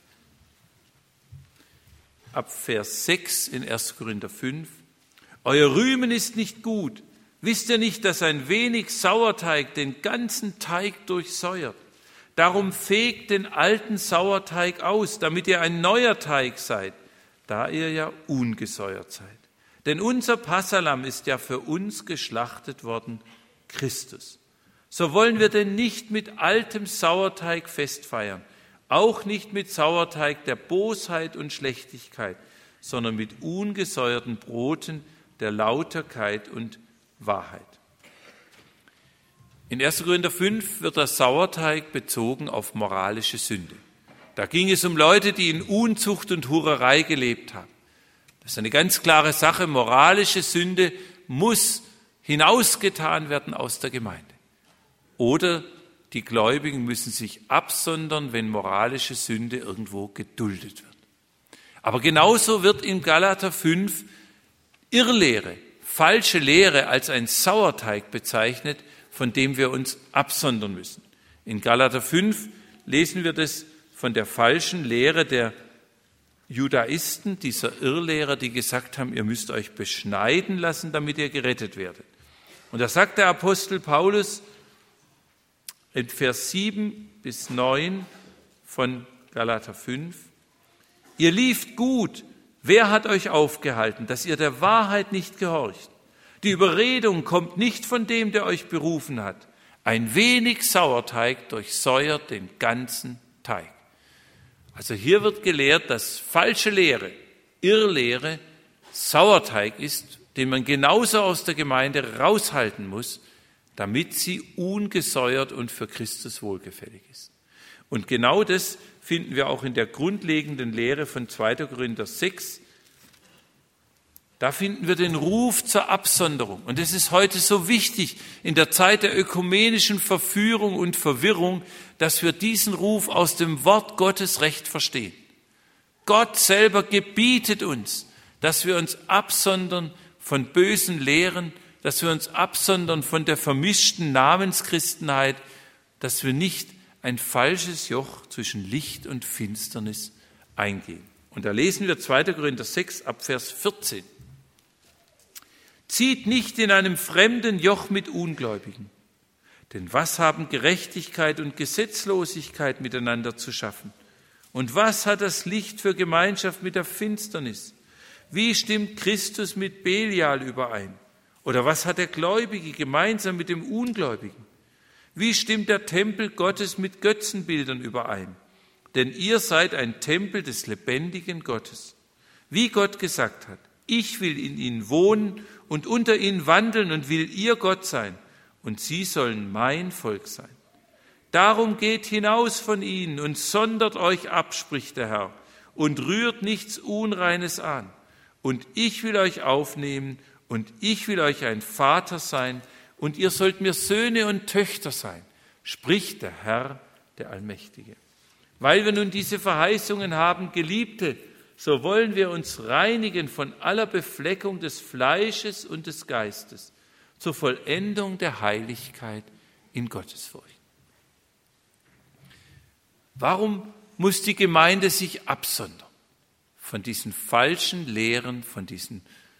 A: ab Vers 6 in 1. Korinther 5, euer Rühmen ist nicht gut. Wisst ihr nicht, dass ein wenig Sauerteig den ganzen Teig durchsäuert? Darum fegt den alten Sauerteig aus, damit ihr ein neuer Teig seid, da ihr ja ungesäuert seid. Denn unser Passahlamm ist ja für uns geschlachtet worden, Christus. So wollen wir denn nicht mit altem Sauerteig festfeiern, auch nicht mit Sauerteig der Bosheit und Schlechtigkeit, sondern mit ungesäuerten Broten der Lauterkeit und Wahrheit. In 1. Korinther 5 wird der Sauerteig bezogen auf moralische Sünde. Da ging es um Leute, die in Unzucht und Hurerei gelebt haben. Das ist eine ganz klare Sache. Moralische Sünde muss hinausgetan werden aus der Gemeinde. Oder die Gläubigen müssen sich absondern, wenn moralische Sünde irgendwo geduldet wird. Aber genauso wird in Galater 5 Irrlehre, falsche Lehre als ein Sauerteig bezeichnet, von dem wir uns absondern müssen. In Galater 5 lesen wir das von der falschen Lehre der Judaisten, dieser Irrlehrer, die gesagt haben, ihr müsst euch beschneiden lassen, damit ihr gerettet werdet. Und da sagt der Apostel Paulus in Vers 7 bis 9 von Galater 5, ihr lieft gut, wer hat euch aufgehalten, dass ihr der Wahrheit nicht gehorcht? Die Überredung kommt nicht von dem, der euch berufen hat. Ein wenig Sauerteig durchsäuert den ganzen Teig. Also hier wird gelehrt, dass falsche Lehre, Irrlehre, Sauerteig ist, den man genauso aus der Gemeinde raushalten muss, damit sie ungesäuert und für Christus wohlgefällig ist. Und genau das finden wir auch in der grundlegenden Lehre von 2. Korinther 6. Da finden wir den Ruf zur Absonderung. Und es ist heute so wichtig in der Zeit der ökumenischen Verführung und Verwirrung, dass wir diesen Ruf aus dem Wort Gottes recht verstehen. Gott selber gebietet uns, dass wir uns absondern von bösen Lehren, dass wir uns absondern von der vermischten Namenschristenheit, dass wir nicht ein falsches Joch zwischen Licht und Finsternis eingehen. Und da lesen wir 2. Korinther 6 ab Vers 14. Zieht nicht in einem fremden Joch mit Ungläubigen. Denn was haben Gerechtigkeit und Gesetzlosigkeit miteinander zu schaffen? Und was hat das Licht für Gemeinschaft mit der Finsternis? Wie stimmt Christus mit Belial überein? Oder was hat der Gläubige gemeinsam mit dem Ungläubigen? Wie stimmt der Tempel Gottes mit Götzenbildern überein? Denn ihr seid ein Tempel des lebendigen Gottes. Wie Gott gesagt hat, ich will in ihnen wohnen und unter ihnen wandeln und will ihr Gott sein, und sie sollen mein Volk sein. Darum geht hinaus von ihnen und sondert euch ab, spricht der Herr, und rührt nichts Unreines an. Und ich will euch aufnehmen, und ich will euch ein Vater sein, und ihr sollt mir Söhne und Töchter sein, spricht der Herr, der Allmächtige. Weil wir nun diese Verheißungen haben, Geliebte, so wollen wir uns reinigen von aller Befleckung des Fleisches und des Geistes zur Vollendung der Heiligkeit in Gottesfurcht. Warum muss die Gemeinde sich absondern von diesen falschen Lehren, von diesen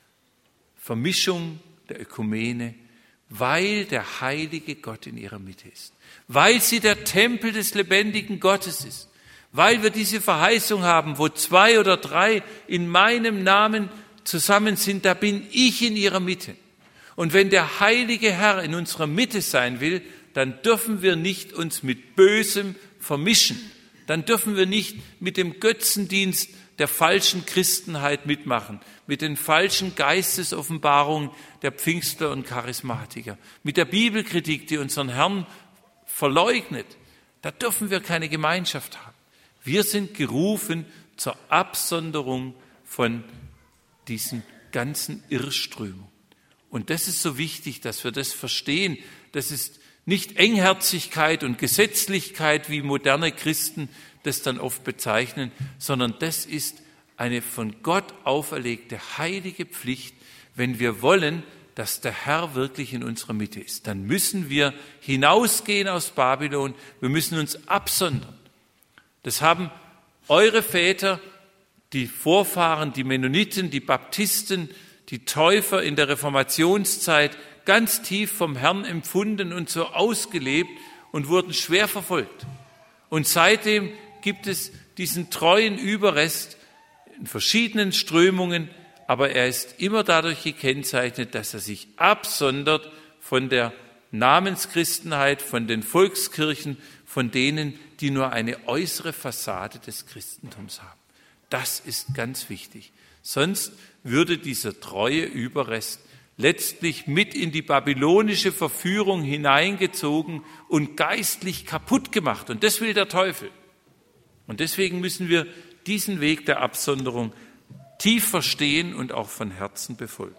A: Vermischungen der Ökumene? Weil der heilige Gott in ihrer Mitte ist, weil sie der Tempel des lebendigen Gottes ist, weil wir diese Verheißung haben, wo 2 oder 3 in meinem Namen zusammen sind, da bin ich in ihrer Mitte. Und wenn der heilige Herr in unserer Mitte sein will, dann dürfen wir nicht uns mit Bösem vermischen. Dann dürfen wir nicht mit dem Götzendienst der falschen Christenheit mitmachen, mit den falschen Geistesoffenbarungen der Pfingstler und Charismatiker, mit der Bibelkritik, die unseren Herrn verleugnet. Da dürfen wir keine Gemeinschaft haben. Wir sind gerufen zur Absonderung von diesen ganzen Irrströmungen. Und das ist so wichtig, dass wir das verstehen. Das ist nicht Engherzigkeit und Gesetzlichkeit, wie moderne Christen das dann oft bezeichnen, sondern das ist eine von Gott auferlegte heilige Pflicht, wenn wir wollen, dass der Herr wirklich in unserer Mitte ist. Dann müssen wir hinausgehen aus Babylon, wir müssen uns absondern. Das haben eure Väter, die Vorfahren, die Mennoniten, die Baptisten, die Täufer in der Reformationszeit ganz tief vom Herrn empfunden und so ausgelebt und wurden schwer verfolgt. Und seitdem gibt es diesen treuen Überrest in verschiedenen Strömungen, aber er ist immer dadurch gekennzeichnet, dass er sich absondert von der Namenschristenheit, von den Volkskirchen, von denen, die nur eine äußere Fassade des Christentums haben. Das ist ganz wichtig. Sonst würde dieser treue Überrest letztlich mit in die babylonische Verführung hineingezogen und geistlich kaputt gemacht. Und das will der Teufel. Und deswegen müssen wir diesen Weg der Absonderung tief verstehen und auch von Herzen befolgen.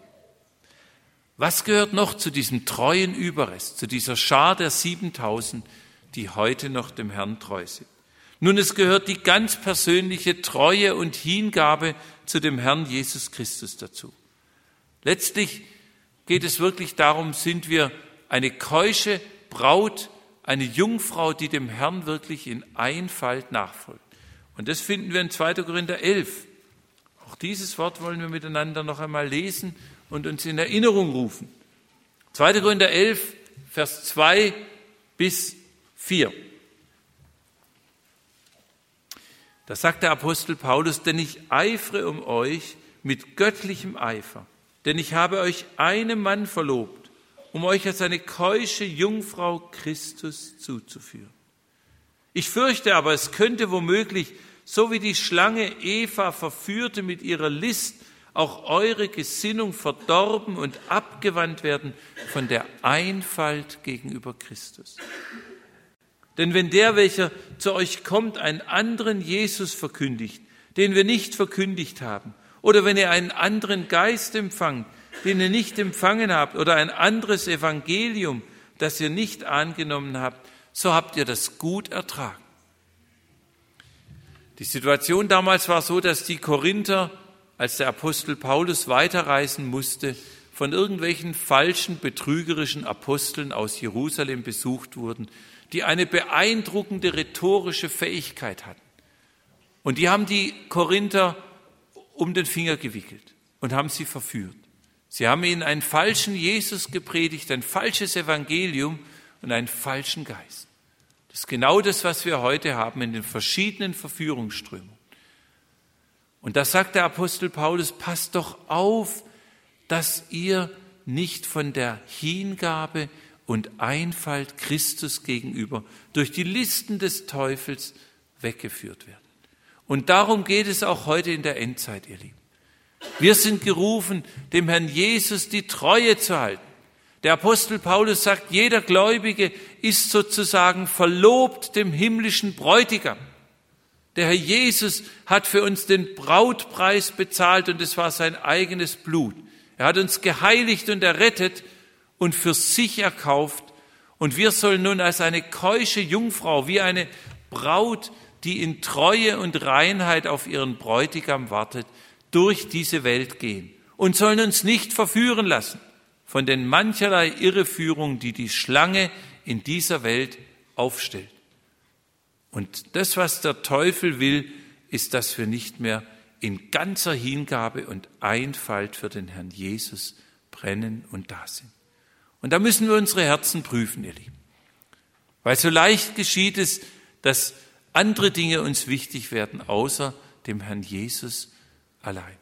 A: Was gehört noch zu diesem treuen Überrest, zu dieser Schar der 7000, die heute noch dem Herrn treu sind? Nun, es gehört die ganz persönliche Treue und Hingabe zu dem Herrn Jesus Christus dazu. Letztlich geht es wirklich darum, sind wir eine keusche Braut, eine Jungfrau, die dem Herrn wirklich in Einfalt nachfolgt. Und das finden wir in 2. Korinther 11. Auch dieses Wort wollen wir miteinander noch einmal lesen und uns in Erinnerung rufen. 2. Korinther 11, Vers 2 bis 4. Da sagt der Apostel Paulus, denn ich eifere um euch mit göttlichem Eifer, denn ich habe euch einem Mann verlobt, um euch als eine keusche Jungfrau Christus zuzuführen. Ich fürchte aber, es könnte womöglich, so wie die Schlange Eva verführte mit ihrer List, auch eure Gesinnung verdorben und abgewandt werden von der Einfalt gegenüber Christus. Denn wenn der, welcher zu euch kommt, einen anderen Jesus verkündigt, den wir nicht verkündigt haben, oder wenn ihr einen anderen Geist empfangt, den ihr nicht empfangen habt, oder ein anderes Evangelium, das ihr nicht angenommen habt, so habt ihr das gut ertragen. Die Situation damals war so, dass die Korinther, als der Apostel Paulus weiterreisen musste, von irgendwelchen falschen, betrügerischen Aposteln aus Jerusalem besucht wurden, die eine beeindruckende rhetorische Fähigkeit hatten. Und die haben die Korinther um den Finger gewickelt und haben sie verführt. Sie haben ihnen einen falschen Jesus gepredigt, ein falsches Evangelium und einen falschen Geist. Das ist genau das, was wir heute haben in den verschiedenen Verführungsströmungen. Und da sagt der Apostel Paulus, passt doch auf, dass ihr nicht von der Hingabe und Einfalt Christus gegenüber durch die Listen des Teufels weggeführt werden. Und darum geht es auch heute in der Endzeit, ihr Lieben. Wir sind gerufen, dem Herrn Jesus die Treue zu halten. Der Apostel Paulus sagt, jeder Gläubige ist sozusagen verlobt dem himmlischen Bräutigam. Der Herr Jesus hat für uns den Brautpreis bezahlt und es war sein eigenes Blut. Er hat uns geheiligt und errettet und für sich erkauft. Und wir sollen nun als eine keusche Jungfrau, wie eine Braut, die in Treue und Reinheit auf ihren Bräutigam wartet, durch diese Welt gehen und sollen uns nicht verführen lassen von den mancherlei Irreführungen, die die Schlange in dieser Welt aufstellt. Und das, was der Teufel will, ist, dass wir nicht mehr in ganzer Hingabe und Einfalt für den Herrn Jesus brennen und da sind. Und da müssen wir unsere Herzen prüfen, ihr Lieben. Weil so leicht geschieht es, dass andere Dinge uns wichtig werden, außer dem Herrn Jesus allein.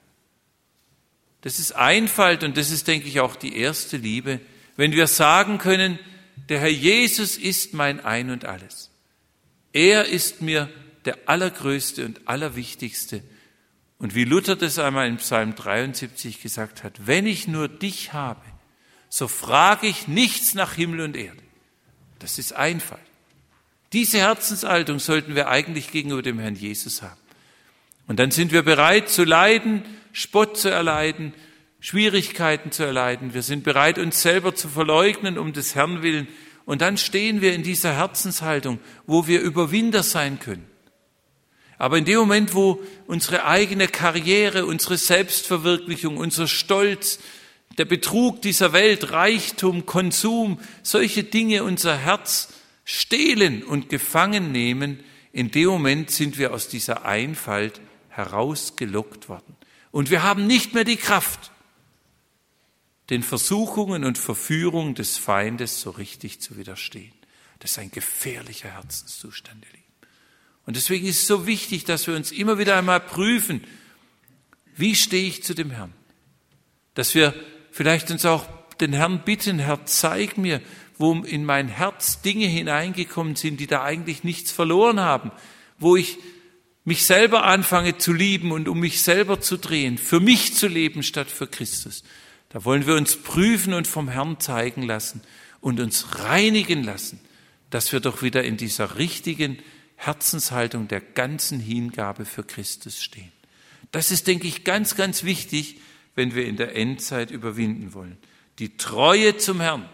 A: Das ist Einfalt und das ist, denke ich, auch die erste Liebe, wenn wir sagen können, der Herr Jesus ist mein Ein und Alles. Er ist mir der Allergrößte und Allerwichtigste. Und wie Luther das einmal in Psalm 73 gesagt hat, wenn ich nur dich habe, so frage ich nichts nach Himmel und Erde. Das ist Einfalt. Diese Herzenshaltung sollten wir eigentlich gegenüber dem Herrn Jesus haben. Und dann sind wir bereit zu leiden, Spott zu erleiden, Schwierigkeiten zu erleiden. Wir sind bereit, uns selber zu verleugnen um des Herrn willen. Und dann stehen wir in dieser Herzenshaltung, wo wir Überwinder sein können. Aber in dem Moment, wo unsere eigene Karriere, unsere Selbstverwirklichung, unser Stolz, der Betrug dieser Welt, Reichtum, Konsum, solche Dinge unser Herz stehlen und gefangen nehmen, in dem Moment sind wir aus dieser Einfalt herausgelockt worden. Und wir haben nicht mehr die Kraft, den Versuchungen und Verführungen des Feindes so richtig zu widerstehen. Das ist ein gefährlicher Herzenszustand, ihr Lieben. Und deswegen ist es so wichtig, dass wir uns immer wieder einmal prüfen, wie stehe ich zu dem Herrn? Dass wir vielleicht uns auch den Herrn bitten, Herr, zeig mir, wo in mein Herz Dinge hineingekommen sind, die da eigentlich nichts verloren haben, wo ich mich selber anfange zu lieben und um mich selber zu drehen, für mich zu leben statt für Christus. Da wollen wir uns prüfen und vom Herrn zeigen lassen und uns reinigen lassen, dass wir doch wieder in dieser richtigen Herzenshaltung der ganzen Hingabe für Christus stehen. Das ist, denke ich, ganz, ganz wichtig, wenn wir in der Endzeit überwinden wollen. Die Treue zum Herrn.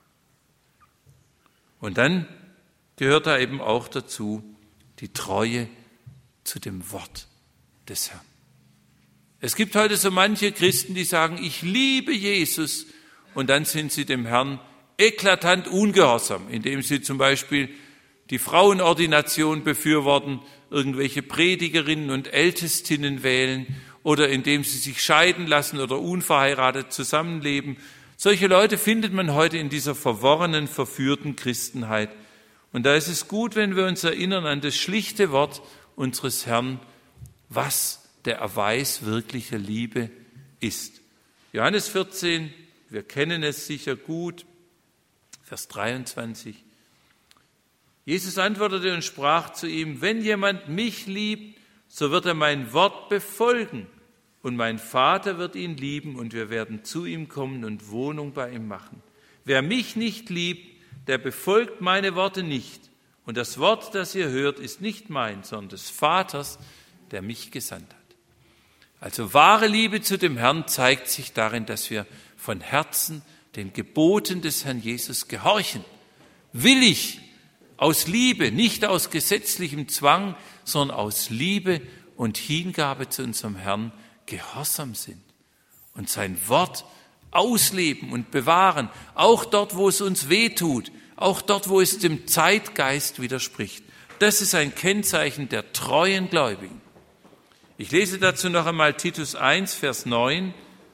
A: Und dann gehört da eben auch dazu die Treue zu dem Wort des Herrn. Es gibt heute so manche Christen, die sagen, ich liebe Jesus, und dann sind sie dem Herrn eklatant ungehorsam, indem sie zum Beispiel die Frauenordination befürworten, irgendwelche Predigerinnen und Ältestinnen wählen oder indem sie sich scheiden lassen oder unverheiratet zusammenleben. Solche Leute findet man heute in dieser verworrenen, verführten Christenheit. Und da ist es gut, wenn wir uns erinnern an das schlichte Wort unseres Herrn, was der Erweis wirklicher Liebe ist. Johannes 14, wir kennen es sicher gut, Vers 23. Jesus antwortete und sprach zu ihm, wenn jemand mich liebt, so wird er mein Wort befolgen und mein Vater wird ihn lieben und wir werden zu ihm kommen und Wohnung bei ihm machen. Wer mich nicht liebt, der befolgt meine Worte nicht. Und das Wort, das ihr hört, ist nicht mein, sondern des Vaters, der mich gesandt hat. Also wahre Liebe zu dem Herrn zeigt sich darin, dass wir von Herzen den Geboten des Herrn Jesus gehorchen. Willig, aus Liebe, nicht aus gesetzlichem Zwang, sondern aus Liebe und Hingabe zu unserem Herrn gehorsam sind und sein Wort ausleben und bewahren, auch dort, wo es uns wehtut, auch dort, wo es dem Zeitgeist widerspricht. Das ist ein Kennzeichen der treuen Gläubigen. Ich lese dazu noch einmal Titus 1, Vers 9.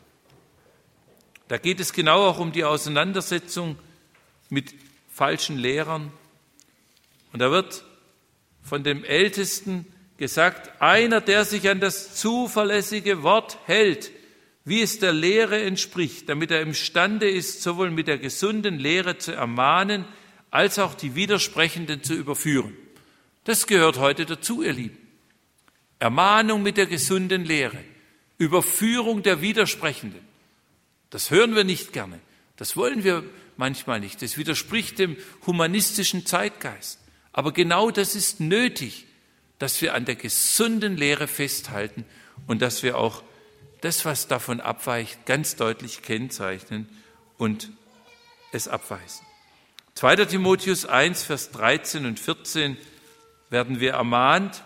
A: Da geht es genau auch um die Auseinandersetzung mit falschen Lehrern. Und da wird von dem Ältesten gesagt, einer, der sich an das zuverlässige Wort hält, wie es der Lehre entspricht, damit er imstande ist, sowohl mit der gesunden Lehre zu ermahnen, als auch die Widersprechenden zu überführen. Das gehört heute dazu, ihr Lieben. Ermahnung mit der gesunden Lehre, Überführung der Widersprechenden. Das hören wir nicht gerne, das wollen wir manchmal nicht. Das widerspricht dem humanistischen Zeitgeist. Aber genau das ist nötig, dass wir an der gesunden Lehre festhalten und dass wir auch das, was davon abweicht, ganz deutlich kennzeichnen und es abweisen. 2. Timotheus 1, Vers 13 und 14 werden wir ermahnt,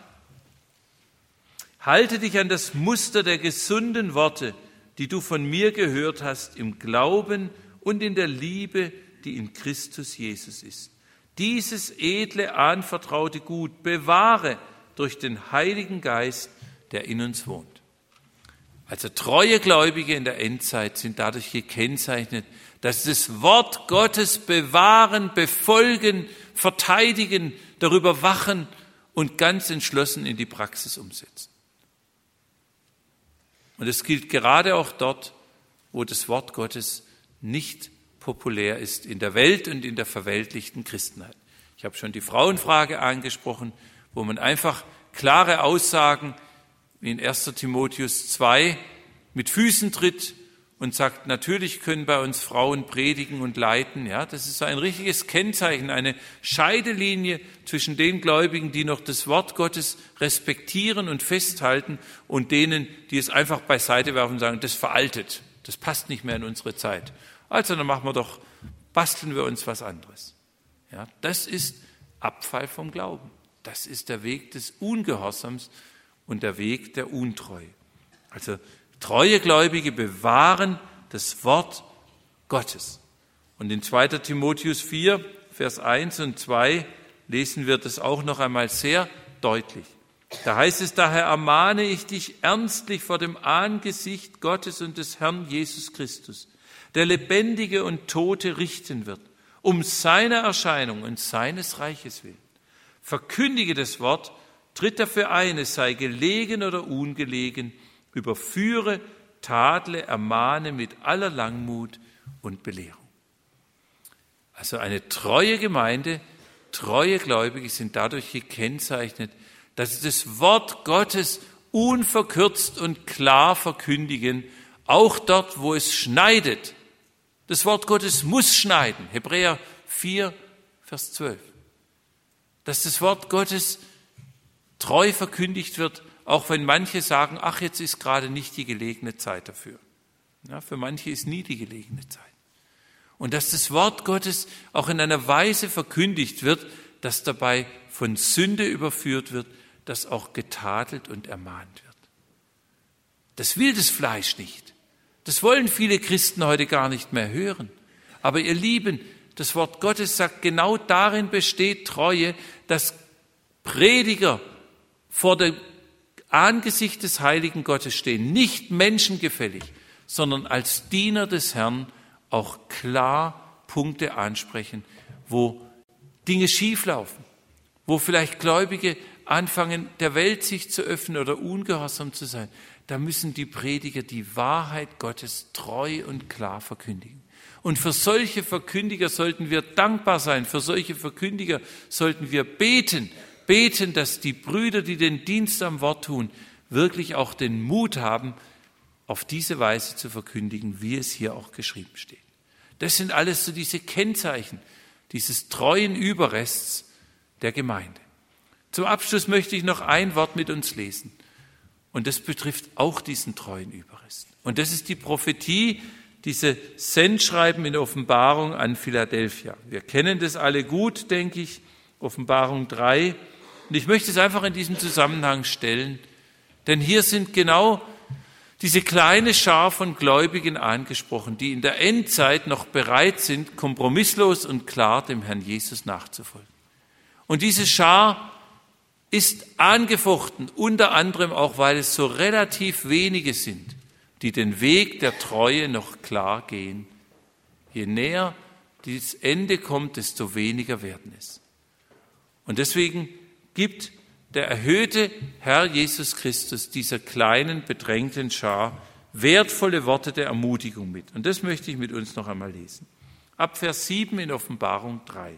A: halte dich an das Muster der gesunden Worte, die du von mir gehört hast, im Glauben und in der Liebe, die in Christus Jesus ist. Dieses edle, anvertraute Gut bewahre durch den Heiligen Geist, der in uns wohnt. Also treue Gläubige in der Endzeit sind dadurch gekennzeichnet, dass sie das Wort Gottes bewahren, befolgen, verteidigen, darüber wachen und ganz entschlossen in die Praxis umsetzen. Und es gilt gerade auch dort, wo das Wort Gottes nicht populär ist in der Welt und in der verweltlichten Christenheit. Ich habe schon die Frauenfrage angesprochen, wo man einfach klare Aussagen wie in 1. Timotheus 2 mit Füßen tritt und sagt, natürlich können bei uns Frauen predigen und leiten. Ja, das ist so ein richtiges Kennzeichen, eine Scheidelinie zwischen den Gläubigen, die noch das Wort Gottes respektieren und festhalten und denen, die es einfach beiseite werfen und sagen, das veraltet, das passt nicht mehr in unsere Zeit. Also dann basteln wir uns was anderes. Ja, das ist Abfall vom Glauben. Das ist der Weg des Ungehorsams und der Weg der Untreue. Also treue Gläubige bewahren das Wort Gottes. Und in 2. Timotheus 4, Vers 1 und 2 lesen wir das auch noch einmal sehr deutlich. Da heißt es, daher ermahne ich dich ernstlich vor dem Angesicht Gottes und des Herrn Jesus Christus, der Lebendige und Tote richten wird, um seiner Erscheinung und seines Reiches willen. Verkündige das Wort, tritt dafür ein, es sei gelegen oder ungelegen, überführe, tadle, ermahne mit aller Langmut und Belehrung. Also eine treue Gemeinde, treue Gläubige sind dadurch gekennzeichnet, dass sie das Wort Gottes unverkürzt und klar verkündigen, auch dort, wo es schneidet. Das Wort Gottes muss schneiden. Hebräer 4, Vers 12. Dass das Wort Gottes treu verkündigt wird, auch wenn manche sagen, ach, jetzt ist gerade nicht die gelegene Zeit dafür. Ja, für manche ist nie die gelegene Zeit. Und dass das Wort Gottes auch in einer Weise verkündigt wird, dass dabei von Sünde überführt wird, dass auch getadelt und ermahnt wird. Das will das Fleisch nicht. Das wollen viele Christen heute gar nicht mehr hören. Aber ihr Lieben, das Wort Gottes sagt, genau darin besteht Treue, dass Prediger vor der Angesicht des heiligen Gottes stehen, nicht menschengefällig, sondern als Diener des Herrn auch klar Punkte ansprechen, wo Dinge schieflaufen, wo vielleicht Gläubige anfangen, der Welt sich zu öffnen oder ungehorsam zu sein. Da müssen die Prediger die Wahrheit Gottes treu und klar verkündigen. Und für solche Verkündiger sollten wir dankbar sein, für solche Verkündiger sollten wir beten, dass die Brüder, die den Dienst am Wort tun, wirklich auch den Mut haben, auf diese Weise zu verkündigen, wie es hier auch geschrieben steht. Das sind alles so diese Kennzeichen dieses treuen Überrests der Gemeinde. Zum Abschluss möchte ich noch ein Wort mit uns lesen. Und das betrifft auch diesen treuen Überrest. Und das ist die Prophetie, diese Sendschreiben in Offenbarung an Philadelphia. Wir kennen das alle gut, denke ich, Offenbarung 3. Und ich möchte es einfach in diesem Zusammenhang stellen, denn hier sind genau diese kleine Schar von Gläubigen angesprochen, die in der Endzeit noch bereit sind, kompromisslos und klar dem Herrn Jesus nachzufolgen. Und diese Schar ist angefochten, unter anderem auch, weil es so relativ wenige sind, die den Weg der Treue noch klar gehen. Je näher dieses Ende kommt, desto weniger werden es. Und deswegen gibt der erhöhte Herr Jesus Christus dieser kleinen, bedrängten Schar wertvolle Worte der Ermutigung mit. Und das möchte ich mit uns noch einmal lesen. Ab Vers 7 in Offenbarung 3.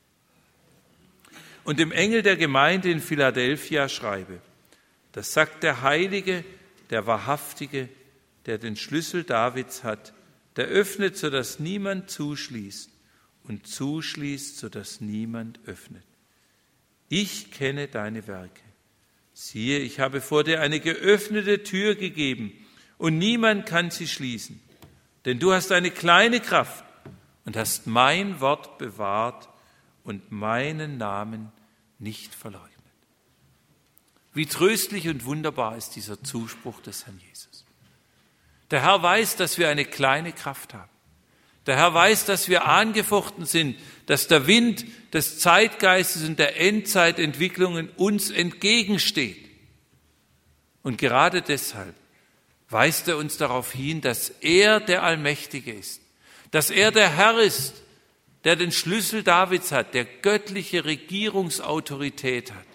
A: Und dem Engel der Gemeinde in Philadelphia schreibe, das sagt der Heilige, der Wahrhaftige, der den Schlüssel Davids hat, der öffnet, sodass niemand zuschließt und zuschließt, sodass niemand öffnet. Ich kenne deine Werke. Siehe, ich habe vor dir eine geöffnete Tür gegeben und niemand kann sie schließen. Denn du hast eine kleine Kraft und hast mein Wort bewahrt und meinen Namen nicht verleugnet. Wie tröstlich und wunderbar ist dieser Zuspruch des Herrn Jesus. Der Herr weiß, dass wir eine kleine Kraft haben. Der Herr weiß, dass wir angefochten sind, dass der Wind des Zeitgeistes und der Endzeitentwicklungen uns entgegensteht. Und gerade deshalb weist er uns darauf hin, dass er der Allmächtige ist, dass er der Herr ist, der den Schlüssel Davids hat, der göttliche Regierungsautorität hat.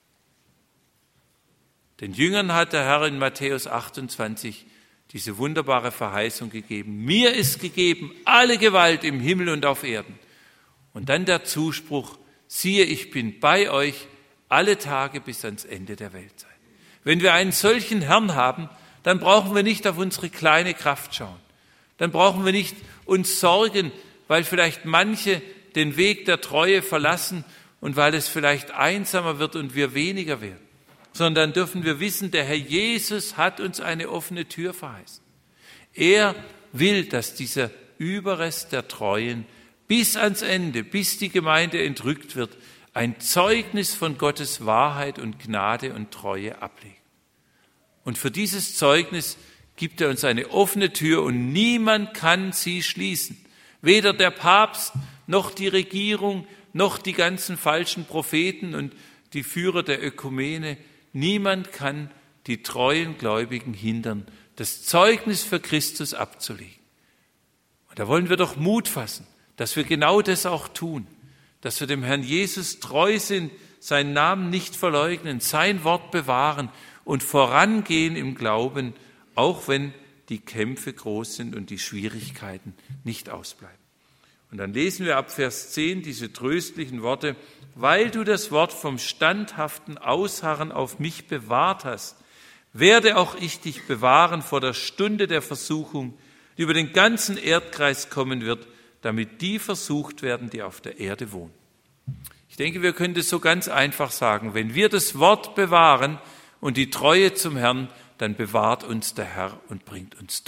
A: Den Jüngern hat der Herr in Matthäus 28 diese wunderbare Verheißung gegeben. Mir ist gegeben alle Gewalt im Himmel und auf Erden. Und dann der Zuspruch, siehe, ich bin bei euch alle Tage bis ans Ende der Weltzeit. Wenn wir einen solchen Herrn haben, dann brauchen wir nicht auf unsere kleine Kraft schauen. Dann brauchen wir nicht uns sorgen, weil vielleicht manche den Weg der Treue verlassen und weil es vielleicht einsamer wird und wir weniger werden. Sondern dürfen wir wissen, der Herr Jesus hat uns eine offene Tür verheißen. Er will, dass dieser Überrest der Treuen bis ans Ende, bis die Gemeinde entrückt wird, ein Zeugnis von Gottes Wahrheit und Gnade und Treue ablegt. Und für dieses Zeugnis gibt er uns eine offene Tür und niemand kann sie schließen. Weder der Papst, noch die Regierung, noch die ganzen falschen Propheten und die Führer der Ökumene. Niemand kann die treuen Gläubigen hindern, das Zeugnis für Christus abzulegen. Und da wollen wir doch Mut fassen, dass wir genau das auch tun, dass wir dem Herrn Jesus treu sind, seinen Namen nicht verleugnen, sein Wort bewahren und vorangehen im Glauben, auch wenn die Kämpfe groß sind und die Schwierigkeiten nicht ausbleiben. Und dann lesen wir ab Vers 10 diese tröstlichen Worte, weil du das Wort vom standhaften Ausharren auf mich bewahrt hast, werde auch ich dich bewahren vor der Stunde der Versuchung, die über den ganzen Erdkreis kommen wird, damit die versucht werden, die auf der Erde wohnen. Ich denke, wir können das so ganz einfach sagen. Wenn wir das Wort bewahren und die Treue zum Herrn, dann bewahrt uns der Herr und bringt uns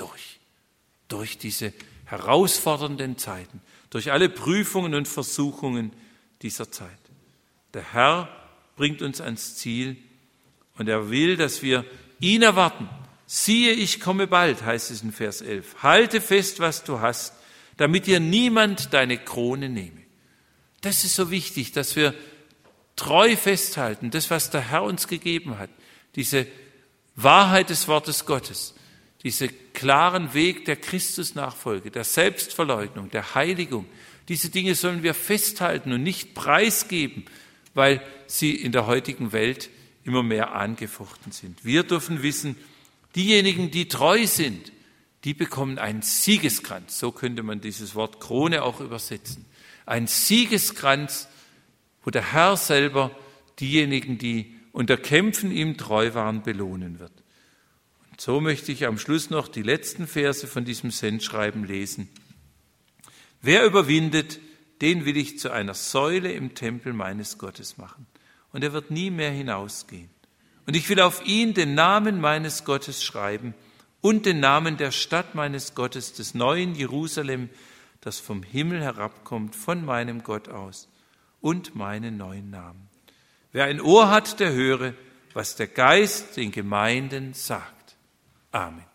A: durch diese herausfordernden Zeiten, durch alle Prüfungen und Versuchungen dieser Zeit. Der Herr bringt uns ans Ziel und er will, dass wir ihn erwarten. Siehe, ich komme bald, heißt es in Vers 11. Halte fest, was du hast, damit dir niemand deine Krone nehme. Das ist so wichtig, dass wir treu festhalten, das, was der Herr uns gegeben hat, diese Wahrheit des Wortes Gottes, diesen klaren Weg der Christusnachfolge, der Selbstverleugnung, der Heiligung, diese Dinge sollen wir festhalten und nicht preisgeben, weil sie in der heutigen Welt immer mehr angefochten sind. Wir dürfen wissen, diejenigen, die treu sind, die bekommen einen Siegeskranz. So könnte man dieses Wort Krone auch übersetzen. Ein Siegeskranz, wo der Herr selber diejenigen, die unter Kämpfen ihm treu waren, belohnen wird. Und so möchte ich am Schluss noch die letzten Verse von diesem Sendschreiben lesen. Wer überwindet, den will ich zu einer Säule im Tempel meines Gottes machen. Und er wird nie mehr hinausgehen. Und ich will auf ihn den Namen meines Gottes schreiben und den Namen der Stadt meines Gottes, des neuen Jerusalem, das vom Himmel herabkommt, von meinem Gott aus, und meinen neuen Namen. Wer ein Ohr hat, der höre, was der Geist den Gemeinden sagt. Amen.